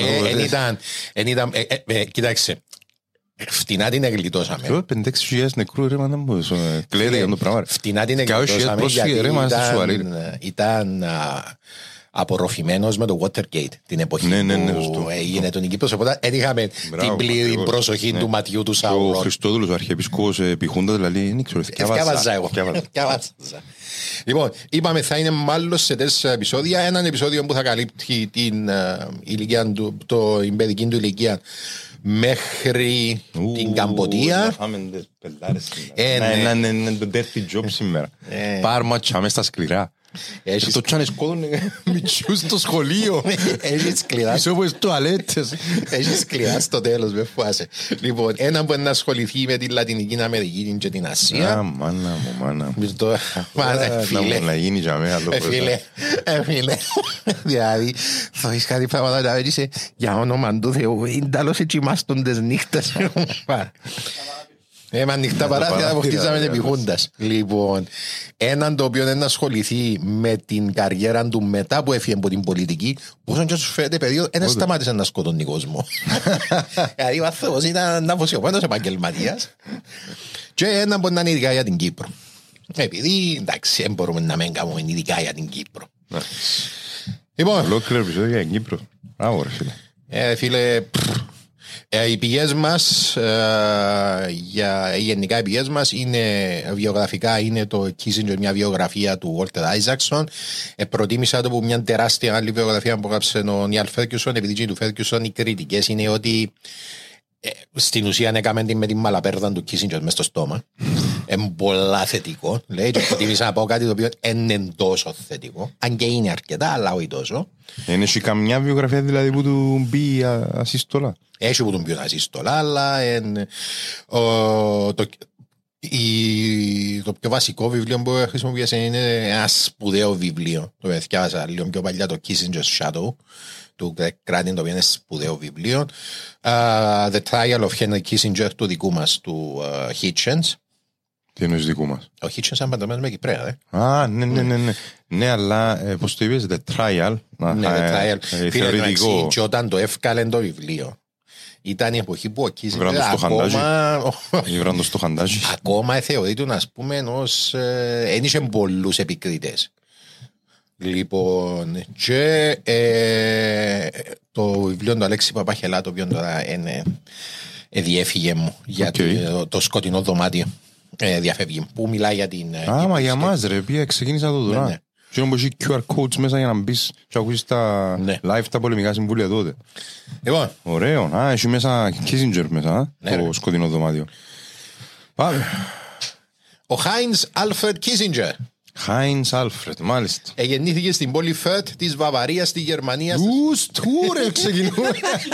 Κοιτάξτε. Φτηνά την εγκλητώσαμε. Πιο 5-6 νεκρού ρε μάνα μου. Κλαίτε για το πράγμα. Φτηνά την εγκλητώσαμε γιατί ήταν απορροφημένος με το Watergate την εποχή που έγινε τον Κύπρος. Οπότε είχαμε την πλήρη προσοχή του ματιού του Σαουρών. Ο Χριστόδουλος, ο Αρχιεπισκόπος Επιχούντας, δηλαδή δεν ξέρω. Ευκάβαζα εγώ. Λοιπόν, είπαμε θα είναι μάλλον σε 4 επεισόδια. Έναν επεισόδιο που θα καλύπτει την παιδική του ηλικία μέχρι την Καμποτία. Είναι το dirty job σήμερα. Πάρμα τσάμε στα σκληρά. Το τσάνε σκότωνε μητσούς στο σχολείο. Έχει σκληρά. Πίσω από τις τουαλέτες. Έχει σκληρά στο τέλος, με φάσε. Λοιπόν, ένα που να ασχοληθεί με τη Λατινική Αμερική και την Ασία. Μάνα μου, μάνα μου. Φίλε. Να γίνει για μένα. Φίλε. Δηλαδή, θα έχεις κάτι πράγματα να βέγγισε για όνομα του Θεού. Είναι τέλος έτσι μάστον τις νύχτες. Με ανοιχτά παράθυρα αποκτήσαμε επιχούντας. Λοιπόν, έναν το οποίο δεν ασχοληθεί με την καριέρα του μετά που έφυγε από την πολιτική, πόσο και σου φαίνεται περίοδο, δεν σταμάτησε να σκοτώνει κόσμο. Δηλαδή ο άνθρωπος ήταν αφοσιωμένος επαγγελματίας. Και έναν μπορεί να είναι ειδικά για την Κύπρο. Επειδή, εντάξει, δεν μπορούμε να μην κάνουμε ειδικά για την Κύπρο. Λοιπόν. Ολόκληρο επεισόδιο για την Κύπρο. Μπράβο, ρε φίλε. Φίλε, οι πηγές μας, γενικά οι πηγές μας είναι βιογραφικά, είναι το Kissinger, μια βιογραφία του Walter Isaacson. Προτίμησα το που μια τεράστια άλλη βιογραφία που έγραψε ο Νιάλ Φέρκιουσον, επειδή του Φέρκιουσον οι κριτικές είναι ότι στην ουσία έκαμε την με την μαλαπέρδα του Kissinger μες στο στόμα. Πολλά θετικό. Λέει, και προτίμησα να πω κάτι το οποίο είναι τόσο θετικό. Αν και είναι αρκετά, αλλά όχι τόσο. Έχει καμιά βιογραφία δηλαδή που του μπει ασύστολα. Έχει που του μπει ασύστολα, αλλά το πιο βασικό βιβλίο που χρησιμοποιήσε είναι ένα σπουδαίο βιβλίο. Το διάβασα λίγο πιο παλιά, το Kissinger's Shadow του Κράτη, το οποίο είναι σπουδαίο βιβλίο. The Trial of Henry Kissinger του δικού μας, του Hitchens. Τι εννοείς δικού μας? Ο Hitchens ήταν πανταμένος με Κυπρέα, ναι. Ναι, αλλά πώς το είπες, The Trial. Ναι, The Trial. Θεωρητικό. Και όταν το έφκαλε το βιβλίο, ήταν η εποχή που ο Kissinger ακόμα θεωρείται, ας πούμε, ως εν είχε πολλούς επικρίτες. Λοιπόν, και το βιβλίο του Αλέξη Παπαχελά, το οποίο τώρα διέφυγε μου για το σκοτεινό δωμάτιο, διαφεύγει, που μιλάει για την... Μα για μας ρε, πια ξεκίνησα το τώρα. Και όμως έχει QR codes μέσα για να μπεις και ακούσεις τα live τα πολεμικά συμβούλια τότε. Λοιπόν. Ωραίο, έχει μέσα Kissinger μέσα, το σκοτεινό δωμάτιο. Πάμε. Ο Heinz Alfred Kissinger. Heinz Alfred, μάλιστα. Γεννήθηκε στην πόλη Φερτ της Βαβαρίας στη Γερμανία. Ρε, ξεκινούμε.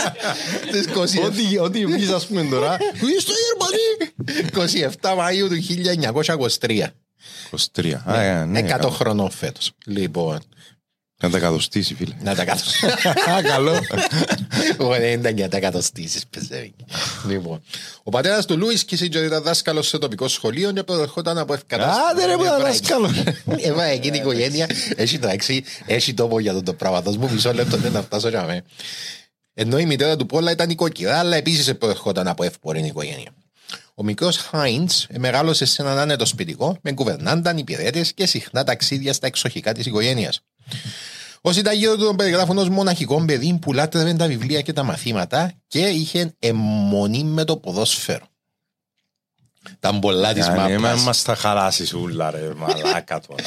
Ό,τι εμείς ας πούμε τώρα. Στο Γερμανία. 27 Μαΐου του 1923. 100 χρονών φέτος. Λοιπόν. Να τα κατοστήσει, φίλε. Να τα κατοστήσει. Καλό. Δεν ήταν για τα κατοστήσεις, πιστεύει. Λοιπόν. Ο πατέρας του Λούις Κίσινγκερ ήταν δάσκαλος σε τοπικό σχολείο και προερχόταν από ευκατάσταση. Άντε ρε, που ήταν δάσκαλος. Εκείνη η οικογένεια έχει τάξει, έχει τόπο για το πράγμα. Δώσ' μου μισό λεπτό να φτάσω για μέ. Ενώ η μητέρα του Πόλα ήταν οικοκυρά, αλλά επίσης προερχόταν από εύπορη οικογένεια. Ο μικρός Χάιντς μεγάλωσε σε έναν άνετο σπιτικό με κουβερνάνταν, υπηρέτες και συχνά ταξίδια στα εξοχικά της οικογένειας. Όσοι τα γύρω του τον περιγράφουν ως μοναχικό παιδί που λάτρευε τα βιβλία και τα μαθήματα και είχε αιμονή με το ποδόσφαιρο. Τα πολλά της μάπας. Μας τα χαράσεις ούλα ρε μαλάκα τώρα.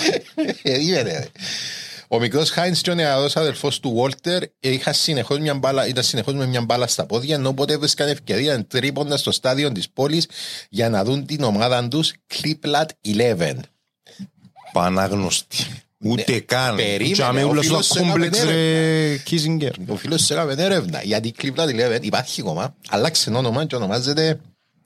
Ο μικρός Χάιντς και ο νεαρός αδελφός του Βόλτερ ήταν συνεχώς με μια μπάλα στα πόδια, ενώ όποτε έβρισκαν ευκαιρία τρίποντας στο στάδιο της πόλης για να δουν την ομάδα τους Cleveland 11. Παναγνωστή. Ούτε καν. Περίμενε, ο φίλος σε έκαμε έρευνα. Γιατί Cleveland 11 υπάρχει ακόμα, αλλάξε όνομα και ονομάζεται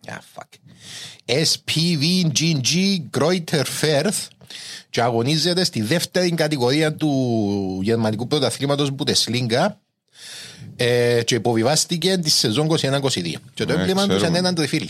SPVGG Greuther Fürth και αγωνίζεται στη δεύτερη κατηγορία του γερμανικού πρωταθλήματος Bundesliga και υποβιβάστηκε τη σεζόν 21-22. Και το έμπλημα τους είναι έναν τριφύλι.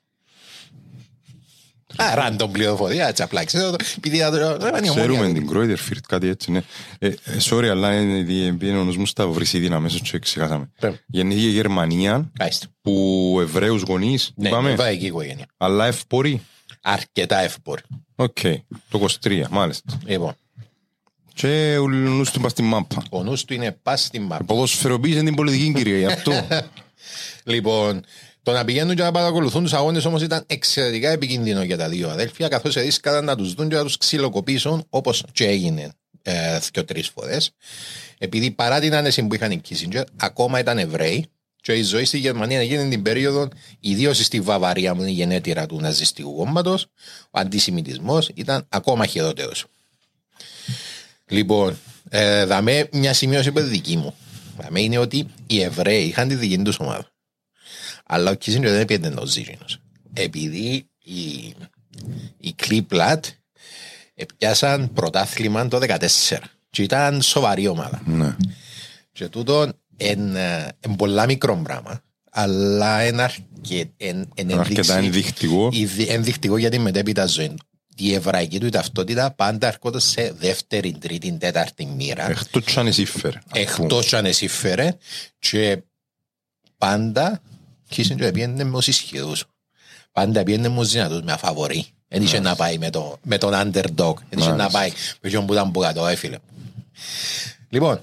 Ράντομ πληροφορία, έτσι απλά ξέρω. Ξέρουμε την Greuther Fürth, κάτι έτσι, ναι. Sorry, αλλά είναι ο νους μου στα Βρυσίδινα μέσα και ξεχάσαμε. Γεννήθηκε η Γερμανία, που Εβραίους γονείς, είπαμε. Ναι, εβραϊκή οικογένεια. Αλλά εύποροι. Αρκετά εύποροι. Οκ, το 23, μάλιστα. Λοιπόν. Και ο νους του πας στην μάπα. Ο νους του είναι πας στην μάπα. Ποδοσφαιροποίησε την πολιτική κυρία, γι' αυτό. Λοιπόν, το να πηγαίνουν και να παρακολουθούν τους αγώνες όμως ήταν εξαιρετικά επικίνδυνο για τα δύο αδέλφια, καθώς ρίσκαναν να τους δουν και να τους ξυλοκοπήσουν, όπως και έγινε 2-3 φορές. Επειδή παρά την άνεση που είχαν οι Kissinger, ακόμα ήταν Εβραίοι και η ζωή στη Γερμανία έγινε την περίοδο, ιδίως στη Βαβαρία που είναι η γενέτειρα του ναζιστικού κόμματος, ο αντισημιτισμός ήταν ακόμα χειρότερος. Λοιπόν, δαμε μια σημείωση που είναι δική μου. Δαμε είναι ότι οι Εβραίοι είχαν τη δική τους ομάδα. Αλλά ο Kissinger δεν έπιανε το ζήτηνος. Επειδή οι Cleveland πιάσαν πρωτάθλημα το 2014 και ήταν σοβαρή ομάδα. Ναι. Και τούτο είναι πολλά μικρό πράγμα. αλλά είναι αρκετά ενδεικτικό για την μετέπειτα ζωή. Η εβραϊκή του ταυτότητα πάντα έρχονται σε δεύτερη, τρίτη, τέταρτη μοίρα. Εκτός κι αν εσύφερε. Εκτός κι αν εσύφερε και πάντα Κίσιντζερ πήγαινε με τους ισχυρούς. Πάντα πήγαινε με τους δυνατούς, με αφαβορή. Δεν είχε να πάει με τον underdog. Δεν είχε να πάει με ποιον που ήταν που κάτω, έφυλε. Λοιπόν,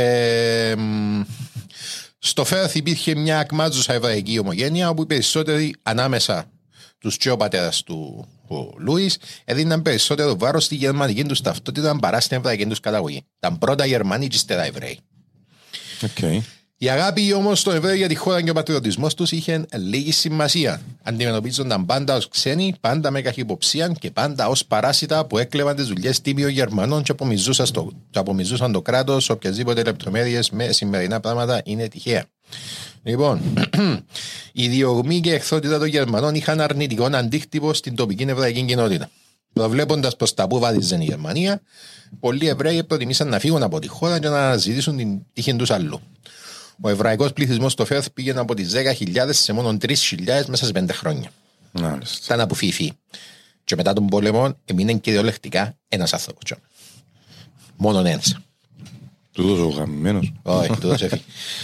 στο Φέρθ υπήρχε μια ακμάτζουσα εβραϊκή ομογένεια όπου οι περισσότεροι ανάμεσα τους και ο πατέρας του Λούις έδιναν περισσότερο βάρος στη γερμανική τους ταυτότητα παρά στην εβραϊκή τους καταγωγή. Ήταν πρώτα Γερμανοί και ύστερα Εβραίοι. Okay. Η αγάπη όμως των Εβραίων για τη χώρα και ο πατριωτισμός τους είχε λίγη σημασία. Αντιμετωπίζονταν πάντα ως ξένοι, πάντα με καχυποψία και πάντα ως παράσιτα που έκλεβαν τις δουλειές τίμιων Γερμανών και απομυζούσαν το κράτος. Οποιασδήποτε λεπτομέρειες με σημερινά πράγματα είναι τυχαία. Λοιπόν, η διωγμή και η εχθρότητα των Γερμανών είχαν αρνητικό αντίκτυπο στην τοπική εβραϊκή κοινότητα. Προβλέποντας προς τα που βάδιζε η Γερμανία, πολλοί Εβραίοι προτιμήσαν να φύγουν από τη χώρα και να αναζητήσουν την τύχη τους αλλού. Ο εβραϊκός πληθυσμός στο Φέρθ πήγαινε από τις 10.000 σε μόνο 3.000 μέσα σε 5 χρόνια. Ήταν αποφύφη. Και μετά τον πόλεμο έμεινε κυριολεκτικά ένας άνθρωπος. Μόνον ένας. Τούτος ο γαμμένος. Όχι, τούτος έφυγε.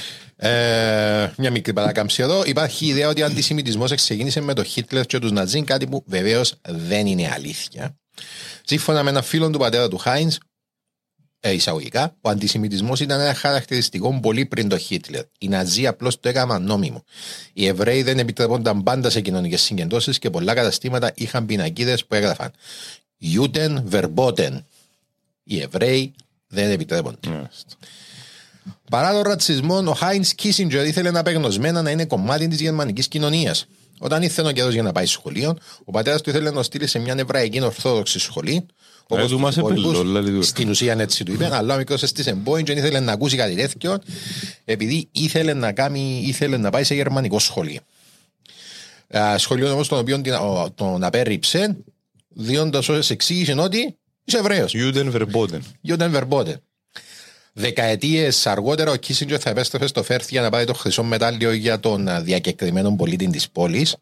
Μια μικρή παράκαμψη εδώ. Υπάρχει η ιδέα ότι ο αντισημιτισμός ξεκίνησε με τον Χίτλερ και τους Ναζί, κάτι που βεβαίως δεν είναι αλήθεια. Σύμφωνα με έναν φίλο του πατέρα του Χάινς, εισαγωγικά, ο αντισημιτισμός ήταν ένα χαρακτηριστικό πολύ πριν το Χίτλερ. Οι Ναζί απλώς το έκαναν νόμιμο. Οι Εβραίοι δεν επιτρέπονταν πάντα σε κοινωνικές συγκεντρώσεις και πολλά καταστήματα είχαν πινακίδες που έγραφαν Juden verboten. Οι Εβραίοι δεν επιτρέπονται. Παρά τον ρατσισμό, ο Χάινς Κίσιντζερ ήθελε απεγνωσμένα να είναι κομμάτι της γερμανικής κοινωνίας. Όταν ήρθε ο καιρός για να πάει σχολείο, ο πατέρας του ήθελε να στείλει σε μια εβραϊκή ορθόδοξη σχολή. Στην ουσία έτσι του είπε, αλλά ο μικρός έστησε εμπόιν και ήθελε να ακούσει κάτι τέτοιο, επειδή ήθελε να πάει σε γερμανικό σχολείο. Σχολείο όμως τον οποίο τον απέρριψε, διόντας ως εξήγησε ότι είσαι Εβραίος. Juden verboten. Δεκαετίες αργότερα ο Κίσιντζερ θα επέστρεφε στο Φέρθ για να πάρει το χρυσό μετάλλιο για τον διακεκριμένο πολίτη της πόλης.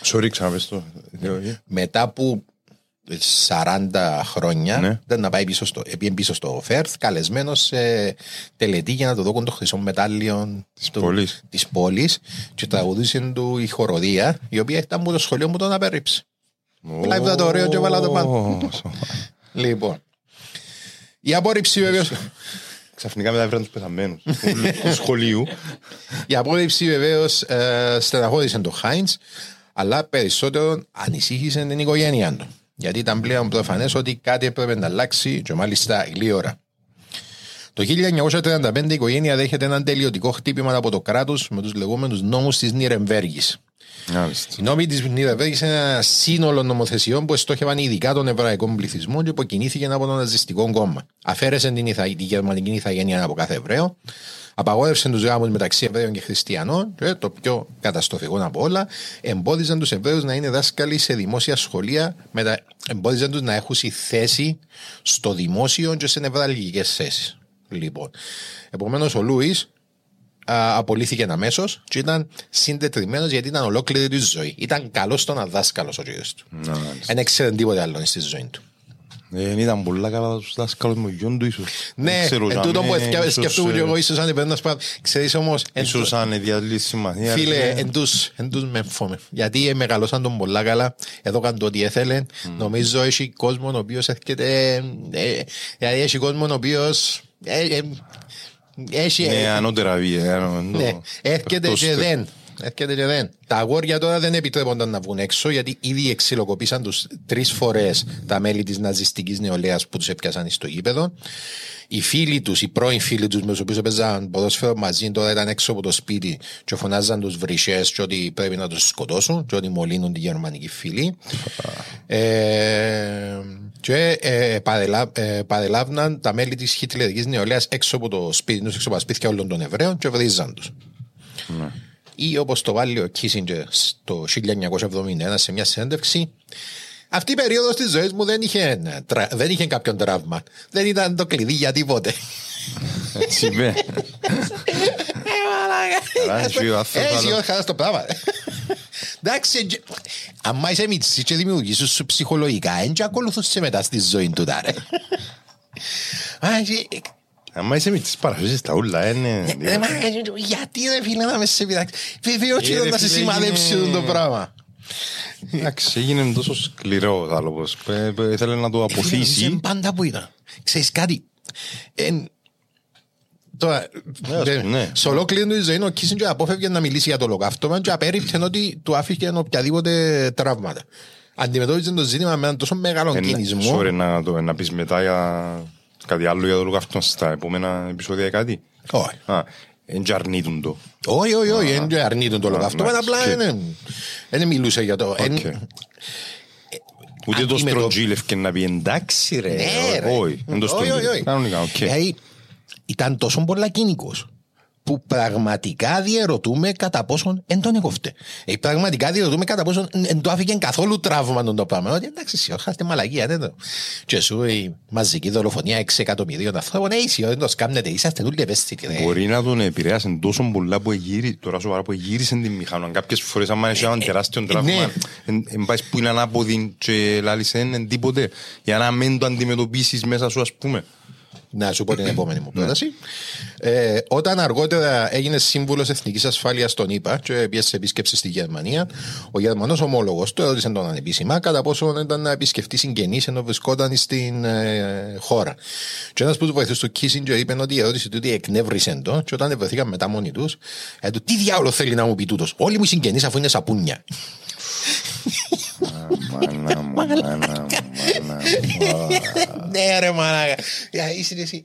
Μετά που 40 χρόνια ήταν να πάει πίσω στο Φέρθ, καλεσμένος σε τελετή για να το δώκουν το χρυσό μετάλλιο της πόλης και τραγουδούσε του η χοροδία, η οποία ήταν από το σχολείο μου τον απέρριψε. Μιλάει το ωραίο και βάλα το πάνω. Λοιπόν, η απόρριψη βεβαίως... Ξαφνικά μετά βρήκαν τους πεθαμένους του σχολείου. Η απόρριψη βεβαίως στεναχώρησε τον Χάινς, αλλά περισσότερο ανησύχησε την οικογένειά του. Γιατί ήταν πλέον προφανές ότι κάτι έπρεπε να αλλάξει και μάλιστα γλίωρα. Το 1935 η οικογένεια δέχεται έναν τελειωτικό χτύπημα από το κράτος με τους λεγόμενους νόμους της Νιρεμβέργης. Οι νόμοι της Νιρεμβέργης είναι ένα σύνολο νομοθεσιών που στόχευαν ειδικά τον εβραϊκό πληθυσμό και που κινήθηκαν από το ναζιστικό κόμμα. Αφαίρεσαν τη γερμανική ηθαγένεια από κάθε Εβραίο, απαγόρευσαν τους γάμους μεταξύ Εβραίων και Χριστιανών και το πιο καταστροφικό από όλα, εμπόδιζαν τους Εβραίους να είναι δάσκαλοι σε δημόσια σχολεία, εμπόδιζαν τους να έχουν θέση στο δημόσιο και σε νευραλγικές θέσεις. Λοιπόν, επομένως ο Λούις απολύθηκε αμέσως και ήταν συντετριμμένος γιατί ήταν ολόκληρη τη ζωή. Ήταν καλός στο να δάσκαλος ο κύριος του. Δεν έξερε τίποτε άλλο στη ζωή του. Δεν ήταν πολλά καλά τους δάσκαλος με γιον του ίσως. Ναι, εν τούτο που σκεφτούμε και εγώ ίσως αν υπέρνω σπάω. Ξέρεις όμως... Ίσως αν διαλύσει σημασία. Φίλε, εν τους με φόμε. Γιατί μεγαλώσαν τον πολλά καλά, εδώ κάνουν το ό,τι έθελε. Νομίζω έχει κόσμο ο οποίος έρχεται... Δηλαδή έχει κόσμο ο οποίος... Ναι, ανώτερα βία. Έρχεται και δεν. Τα αγόρια τώρα δεν επιτρέπονταν να βγουν έξω γιατί ήδη εξυλοκοπήσαν τους 3 φορές τα μέλη της ναζιστικής νεολαίας που τους έπιασαν στο γήπεδο. Οι φίλοι τους, οι πρώην φίλοι τους με τους οποίους έπαιζαν ποδόσφαιρο μαζί τώρα ήταν έξω από το σπίτι και φωνάζαν τους βρυσιές και ότι πρέπει να τους σκοτώσουν και ότι μολύνουν τη γερμανική φίλη. Και παρελάβναν τα μέλη της χιτλερικής νεολαίας έξω από το σπίτι τους, έξω από τα σπίτια όλων των Εβραίων και βρίζαν τους. Ή όπως το βάλει ο Κίσιντζερ το 1971 σε μια συνέντευξη, αυτή η περίοδος της ζωής μου δεν είχε κάποιον τραύμα. Δεν ήταν το κλειδί για τίποτε. Έτσι είπε. Έτσι όχι χαλάς το πράγμα. Εντάξει, αν είσαι μητσί και δημιουργήσεις σου ψυχολογικά, δεν και ακολουθούσε μετά στη ζωή του τάρε. Αν είσαι μητσίς παραφύσεις τα ούλα, γιατί ρε φίλε να με σε πειράξει. Βεβαίως και να σε σημαδέψει το πράγμα. Εντάξει, έγινε τόσο σκληρό ο άνθρωπος. Ήθελε να το αποθήσει. Είναι πάντα που ήταν. Ξέρεις κάτι. Τώρα, σε ολόκληρη του ζωή ο Κίσινγκερ απόφευγε να μιλήσει για το ολοκαύτωμα και απέριπτε ότι του άφηκε οποιαδήποτε τραύματα. Αντιμετώπιζε το ζήτημα με έναν τόσο μεγάλο κινησμό. Sorry να πεις μετά για κάτι άλλο για το ολοκαύτωμα στα επόμενα επεισόδια ή κάτι. Όχι. Εν και αρνείτουν το. Όχι, εν και αρνείτουν το ολοκαύτωμα. Απλά δεν μιλούσε για το... Ούτε το στρογγύλευκε να πει εντάξει ρε. Όχι, δεν το στρογγύλευκε. Ήταν τόσο πολλά κοινικός που πραγματικά διερωτούμε κατά πόσον εν τον έκοφτε. Πραγματικά διερωτούμε κατά πόσον εν το άφηκε καθόλου τραύμα το πράγμα. Ότι εντάξει, σιώχαστε μαλακία, δεν το. Και εσύ η μαζική δολοφονία 6 εκατομμυρίων ανθρώπων, εσύ δεν το σκάμνετε, είσαστε όλοι ευαίσθητοι. Μπορεί να τον επηρέασαν τόσο πολλά που εγύρισε, τώρα σοβαρά που εγύρισε την μηχανή. Κάποιες φορές άμα έχει έναν τεράστιο τραύμα, εν πάει που είναι ανάποδη και λάλησε εν τίποτε, για να μην το αντιμετωπίσεις μέσα σου, ας πούμε. Να σου πω την επόμενη μου πρόταση. Όταν αργότερα έγινε σύμβουλος εθνικής ασφάλειας στον ΗΠΑ και πήγε σε επίσκεψη στη Γερμανία, ο Γερμανός ομόλογος του έδωσε τον ανεπίσημα κατά πόσο ήταν να επισκεφτεί συγγενείς ενώ βρισκόταν στην χώρα. Και ένας από τους βοηθούς του Κίσινγκερ είπε ότι η ερώτηση του εκνεύρισε το, και όταν βρεθήκαν μετά μόνοι τους, τι διάολο θέλει να μου πει τούτος. Όλοι μου οι συγγενείς αφού είναι σαπούνια. Μάνα. Ναι ρε μαλάκα. Είσαι εσύ.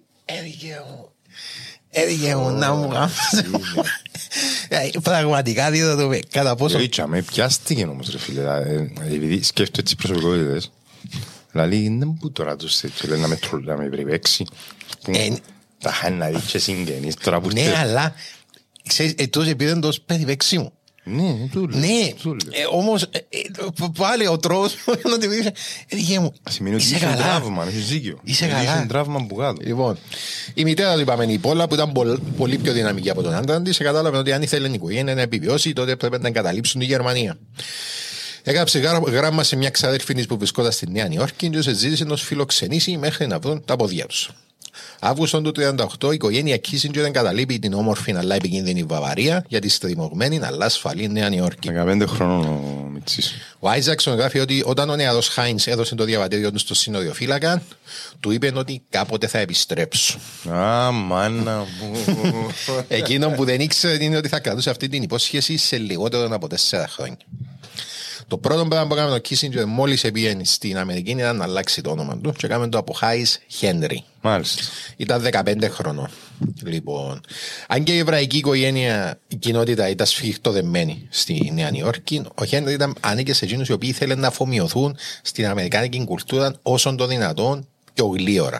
Έδικε μου να μου γάμψε. Πραγματικά δίδω το κατά πόσο. Με πιάστηκε όμως ρε φίλε. Επειδή σκέφτομαι τις προσωπικότητες. Δηλαδή δεν μπορώ τώρα τους λέει να με τρολεί, να με περιπέξει. Τα χάνει να δει και συγγενείς. Ναι αλλά ξέρεις τόσο επειδή δεν τόσο περιπέξει μου. Ναι, όμως πάλι ο τρόπος να τη βρει. Σημαίνει ότι είχε τραύμα, έχεις δίκιο. Είσαι καλά. Είχε τραύμα που κάτω. Λοιπόν, η μητέρα του είπαμε η Πόλα που ήταν πολύ πιο δυναμική από τον άντρα της, κατάλαβε ότι αν ήθελε η οικογένεια να επιβιώσει τότε πρέπει να εγκαταλείψουν τη Γερμανία. Έγραψε γράμμα σε μια ξαδέρφη της που βρισκόταν στη Νέα Νιόρκη και ζήτησε να τους φιλοξενήσει μέχρι να βρουν τα ποδιά τους. Αύγουστο του 1938 η οικογένεια Κίσινγκερ εγκαταλείπει την όμορφη αλλά επικίνδυνη Βαβαρία για τη στριμωγμένη αλλά ασφαλή Νέα Νιόρκη. 15 χρόνων ο Μιτσής. Ο Άιζαξον γράφει ότι όταν ο νεαρός Χάινς έδωσε το διαβατήριο του στο συνοριοφύλακα, του είπε ότι κάποτε θα επιστρέψω. Μάνα μου. Εκείνο που δεν ήξερε είναι ότι θα κρατούσε αυτή την υπόσχεση σε λιγότερο από 4 χρόνια. Το πρώτο πράγμα που έκαμε ο Κίσινγκερ μόλις επήγαινε στην Αμερική ήταν να αλλάξει το όνομα του και έκαμε το από Χάις Χένρι. Μάλιστα. Ήταν 15 χρονών. Λοιπόν, αν και η εβραϊκή κοινότητα ήταν σφιχτοδεμένη στη Νέα Νιόρκη, ο Χένρι ανήκε σε εκείνους οι οποίοι ήθελαν να αφομοιωθούν στην αμερικάνικη κουλτούρα όσον το δυνατόν πιο γλίωρα.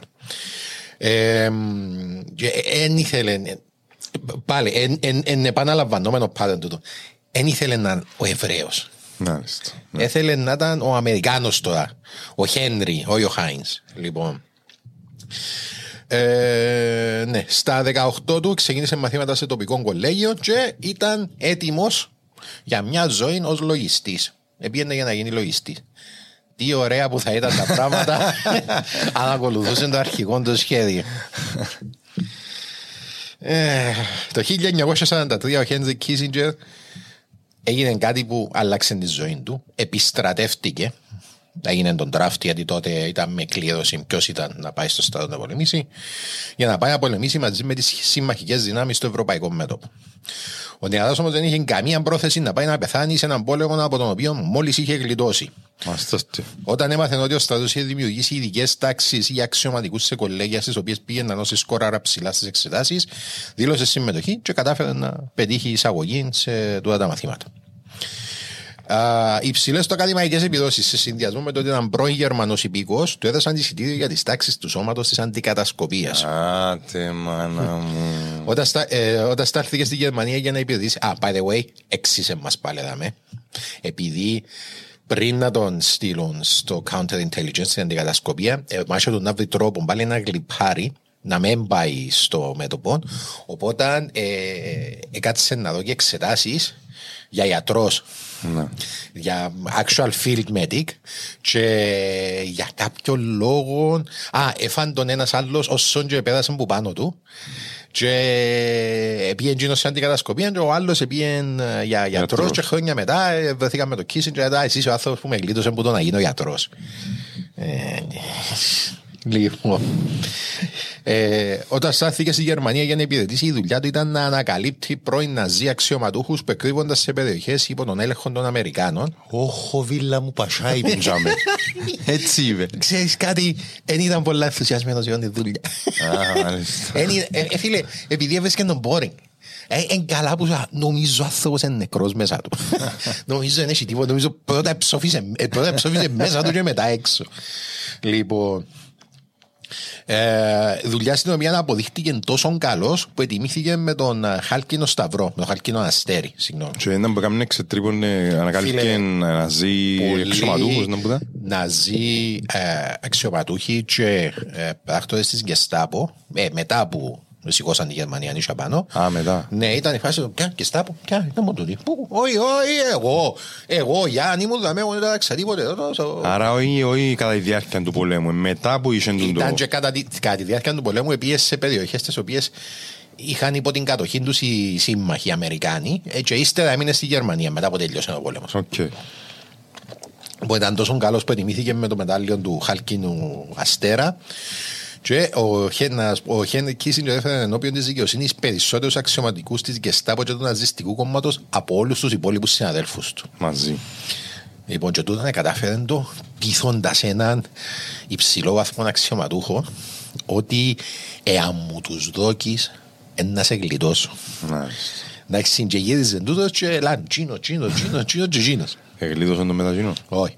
Εν ήθελε, πάλι, εν επαναλαμβανόμενο πάντα τούτο, εν ήθελε να είναι ο Εβραίος. Μάλιστα. Έθελε να ήταν ο Αμερικάνος τώρα, ο Χένρι, όχι ο Χάινς. Λοιπόν, ναι, στα 18 του ξεκίνησε μαθήματα σε τοπικό κολέγιο και ήταν έτοιμος για μια ζωή ως λογιστής. Επήγαινε για να γίνει λογιστής. Τι ωραία που θα ήταν τα πράγματα αν ακολουθούσε το αρχικό του σχέδιο. Το 1943 ο Χένρι Κίσινγκερ έγινε κάτι που άλλαξε τη ζωή του. Επιστρατεύτηκε. Έγινε τον draft γιατί τότε ήταν με κλήρωση ποιος ήταν να πάει στο στρατό να πολεμήσει. Για να πάει να πολεμήσει μαζί με τις συμμαχικές δυνάμεις στο ευρωπαϊκό μέτωπο. Ο νεαρός όμως δεν είχε καμία πρόθεση να πάει να πεθάνει σε έναν πόλεμο από τον οποίο μόλις είχε γλιτώσει. Όταν έμαθε ότι ο στρατός είχε δημιουργήσει ειδικές τάξεις ή αξιωματικούς σε κολέγια στις οποίες πήγαιναν όσοι σκόραρα ψηλά στις εξετάσεις, δήλωσε συμμετοχή και κατάφερε να πετύχει εισαγωγή σε τούτα τα μαθήματα. Οι υψηλές του ακαδημαϊκές επιδόσεις σε συνδυασμό με το ότι ήταν πρώην Γερμανός υπήκοος του έδωσαν εισιτήριο για τις τάξεις του σώματος της αντικατασκοπίας. Άτε μάνα μου. Όταν στάλθηκε στη Γερμανία για να υπηρετήσει, by the way, έξισε μας πάλι δάμε, επειδή πριν να τον στείλουν στο counter-intelligence στην αντικατασκοπία, μάχε του να βρει τρόπο πάλι να γλυπάρει να μην πάει στο μέτωπο. Οπότε έκατσε να δω και εξετάσεις για γιατρός. Για actual field medic και για κάποιο λόγο έφαν τον ένας άλλος όσον και πέδασε που πάνω του και πήγαινε γίνος σε αντικατασκοπία και ο άλλος πήγαινε για γιατρός και χρόνια μετά βρεθήκαμε με το Kissinger. Εσύ είσαι ο άνθρωπος που με γλίτωσε που το να γίνω γιατρός. Λοιπόν, όταν στάθηκε στη Γερμανία για να υπηρετήσει, η δουλειά του ήταν να ανακαλύπτει πρώην Ναζί αξιωματούχους που εκρύβονταν σε περιοχές υπό τον έλεγχο των Αμερικάνων. Όχο βίλα μου πασάει πεντζάμε. Έτσι είπε. Ξέρεις κάτι, δεν ήταν πολλά ενθουσιασμένος για τη δουλειά. Φίλε, επειδή έβρισκε τον boring. Είναι καλά που νομίζω ο άνθρωπος είναι νεκρός μέσα του. Νομίζω δεν έχει τίποτα. Νομίζω πρώτα εψόφισε μέσα του και μετά έξω. Λοιπόν, δουλειά στην οποία αποδείχτηκε τόσο καλός που ετοιμήθηκε με τον χάλκινο σταυρό, με τον χάλκινο αστέρι. Και έναν που έκαμε εξετρίπων ανακαλύφθηκε Ναζί αξιωματούχους. Ναζί αξιωματούχοι και πράκτορες της Γκεστάπο μετά που σηκώσαν τη Γερμανία νύχια πάνω. Μετά. Ναι, ήταν η φάση του ποια Γκεστάπο, ποια ήταν μόνο τούτη. Όχι, εγώ Γιάννη μου δεν ήταν ξατήποτε. Άρα όχι κατά τη διάρκεια του πολέμου, μετά που είσαι τον ήταν και κατά τη διάρκεια του πολέμου πήγε σε περιοχές τις οποίες είχαν υπό την κατοχή τους οι σύμμαχοι Αμερικάνοι και ύστερα έμεινε στη Γερμανία μετά που τέλειωσε ο πόλεμος. Που ήταν τόσο καλός που ετοιμήθηκε με το μετάλλιο του χάλκινου αστέρα. Και ο Χένρι Κίσινγκερ έφερε ενώπιον της δικαιοσύνης περισσότερους αξιωματικούς της Γκεστάπο και του ναζιστικού κόμματος από όλους τους υπόλοιπους συναδέλφους του. Μαζί. Λοιπόν, και τούτον κατάφερε το πείθοντας έναν υψηλό βαθμό αξιωματούχο ότι εάν μου τους δώκεις να σε γλιτώσω. Εντάξει, και γύριζε τούτος και λένε τσίνο και τσίνος. Εγλίτωσαν το μεταζίνο. Όχι.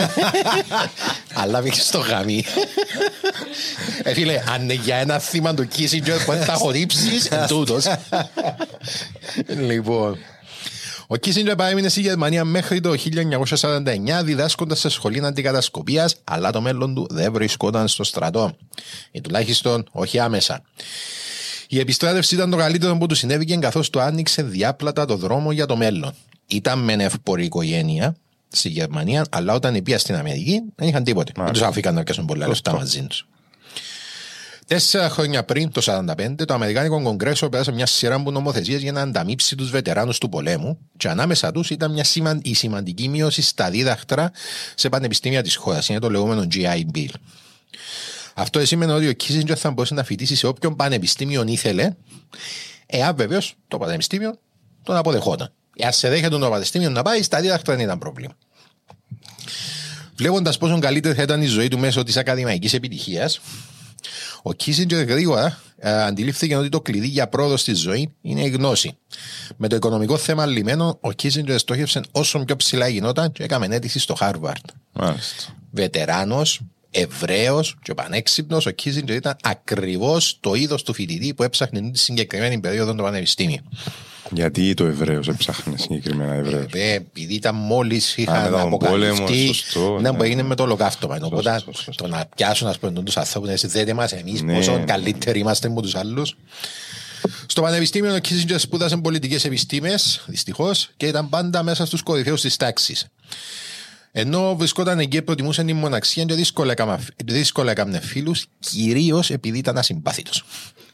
Αλλά πήγε στο γαμί. Φίλε, αν για ένα θύμα του Κίσινγκερ που θα χορύψεις, τούτος. Λοιπόν, ο Κίσινγκερ παρέμεινε στη Γερμανία μέχρι το 1949 διδάσκοντας σε σχολή αντικατασκοπίας, αλλά το μέλλον του δεν βρισκόταν στο στρατό. Ή τουλάχιστον όχι άμεσα. Η επιστράτευση ήταν το καλύτερο που του συνέβηκε καθώς του άνοιξε διάπλατα το δρόμο για το μέλλον. Ήταν μεν εύπορη οικογένεια στη Γερμανία, αλλά όταν πήγα στην Αμερική δεν είχαν τίποτε. Δεν τους αφήκαν να αρκέσουν πολλά λεφτά μαζί τους. 4 χρόνια πριν, το 1945, το Αμερικάνικο Κογκρέσο πέρασε μια σειρά από νομοθεσίες για να ανταμείψει τους βετεράνους του πολέμου, και ανάμεσα τους ήταν η σημαντική μείωση στα δίδακτρα σε πανεπιστήμια της χώρας. Είναι το λεγόμενο GI Bill. Αυτό σημαίνει ότι ο Κίσινγκερ θα μπορούσε να φοιτήσει σε όποιον πανεπιστήμιο ήθελε, εάν βεβαίως το πανεπιστήμιο τον αποδεχόταν. Εάν σε δέχεται το πανεπιστήμιο να πάει, στα δίδακτρα δεν ήταν πρόβλημα. Βλέποντας πόσο καλύτερη θα ήταν η ζωή του μέσω της ακαδημαϊκής επιτυχίας, ο Κίσινγκερ γρήγορα αντιλήφθηκε ότι το κλειδί για πρόοδο στη ζωή είναι η γνώση. Με το οικονομικό θέμα λυμμένο, ο Κίσινγκερ στόχευσε όσο πιο ψηλά γινόταν και έκαμε αίτηση στο Χάρβαρντ. Βετεράνος, Εβραίος και πανέξυπνος, ο Κίσινγκερ ήταν ακριβώς το είδος του φοιτητή που έψαχνε τη συγκεκριμένη περίοδο το πανεπιστήμιο. Γιατί το Εβραίος έψαχνε συγκεκριμένα Εβραίος? Επειδή ήταν μόλις είχαν αποκαλυφθεί να που έγινε με το ολοκαύτωμα. Οπότε το να πιάσουν ας πούμε τους ανθρώπους, δέτε μας εμείς πόσο καλύτεροι είμαστε από τους άλλους. Στο πανεπιστήμιο ο Κίσινγκερ σπούδασε πολιτικές επιστήμες, δυστυχώς, και ήταν πάντα μέσα στους κορυφαίους της τάξης. Ενώ βρισκόταν εκεί, προτιμούσε την μοναξία και δύσκολα έκαμε φίλους, κυρίως επειδή ήταν ασυμπάθητος.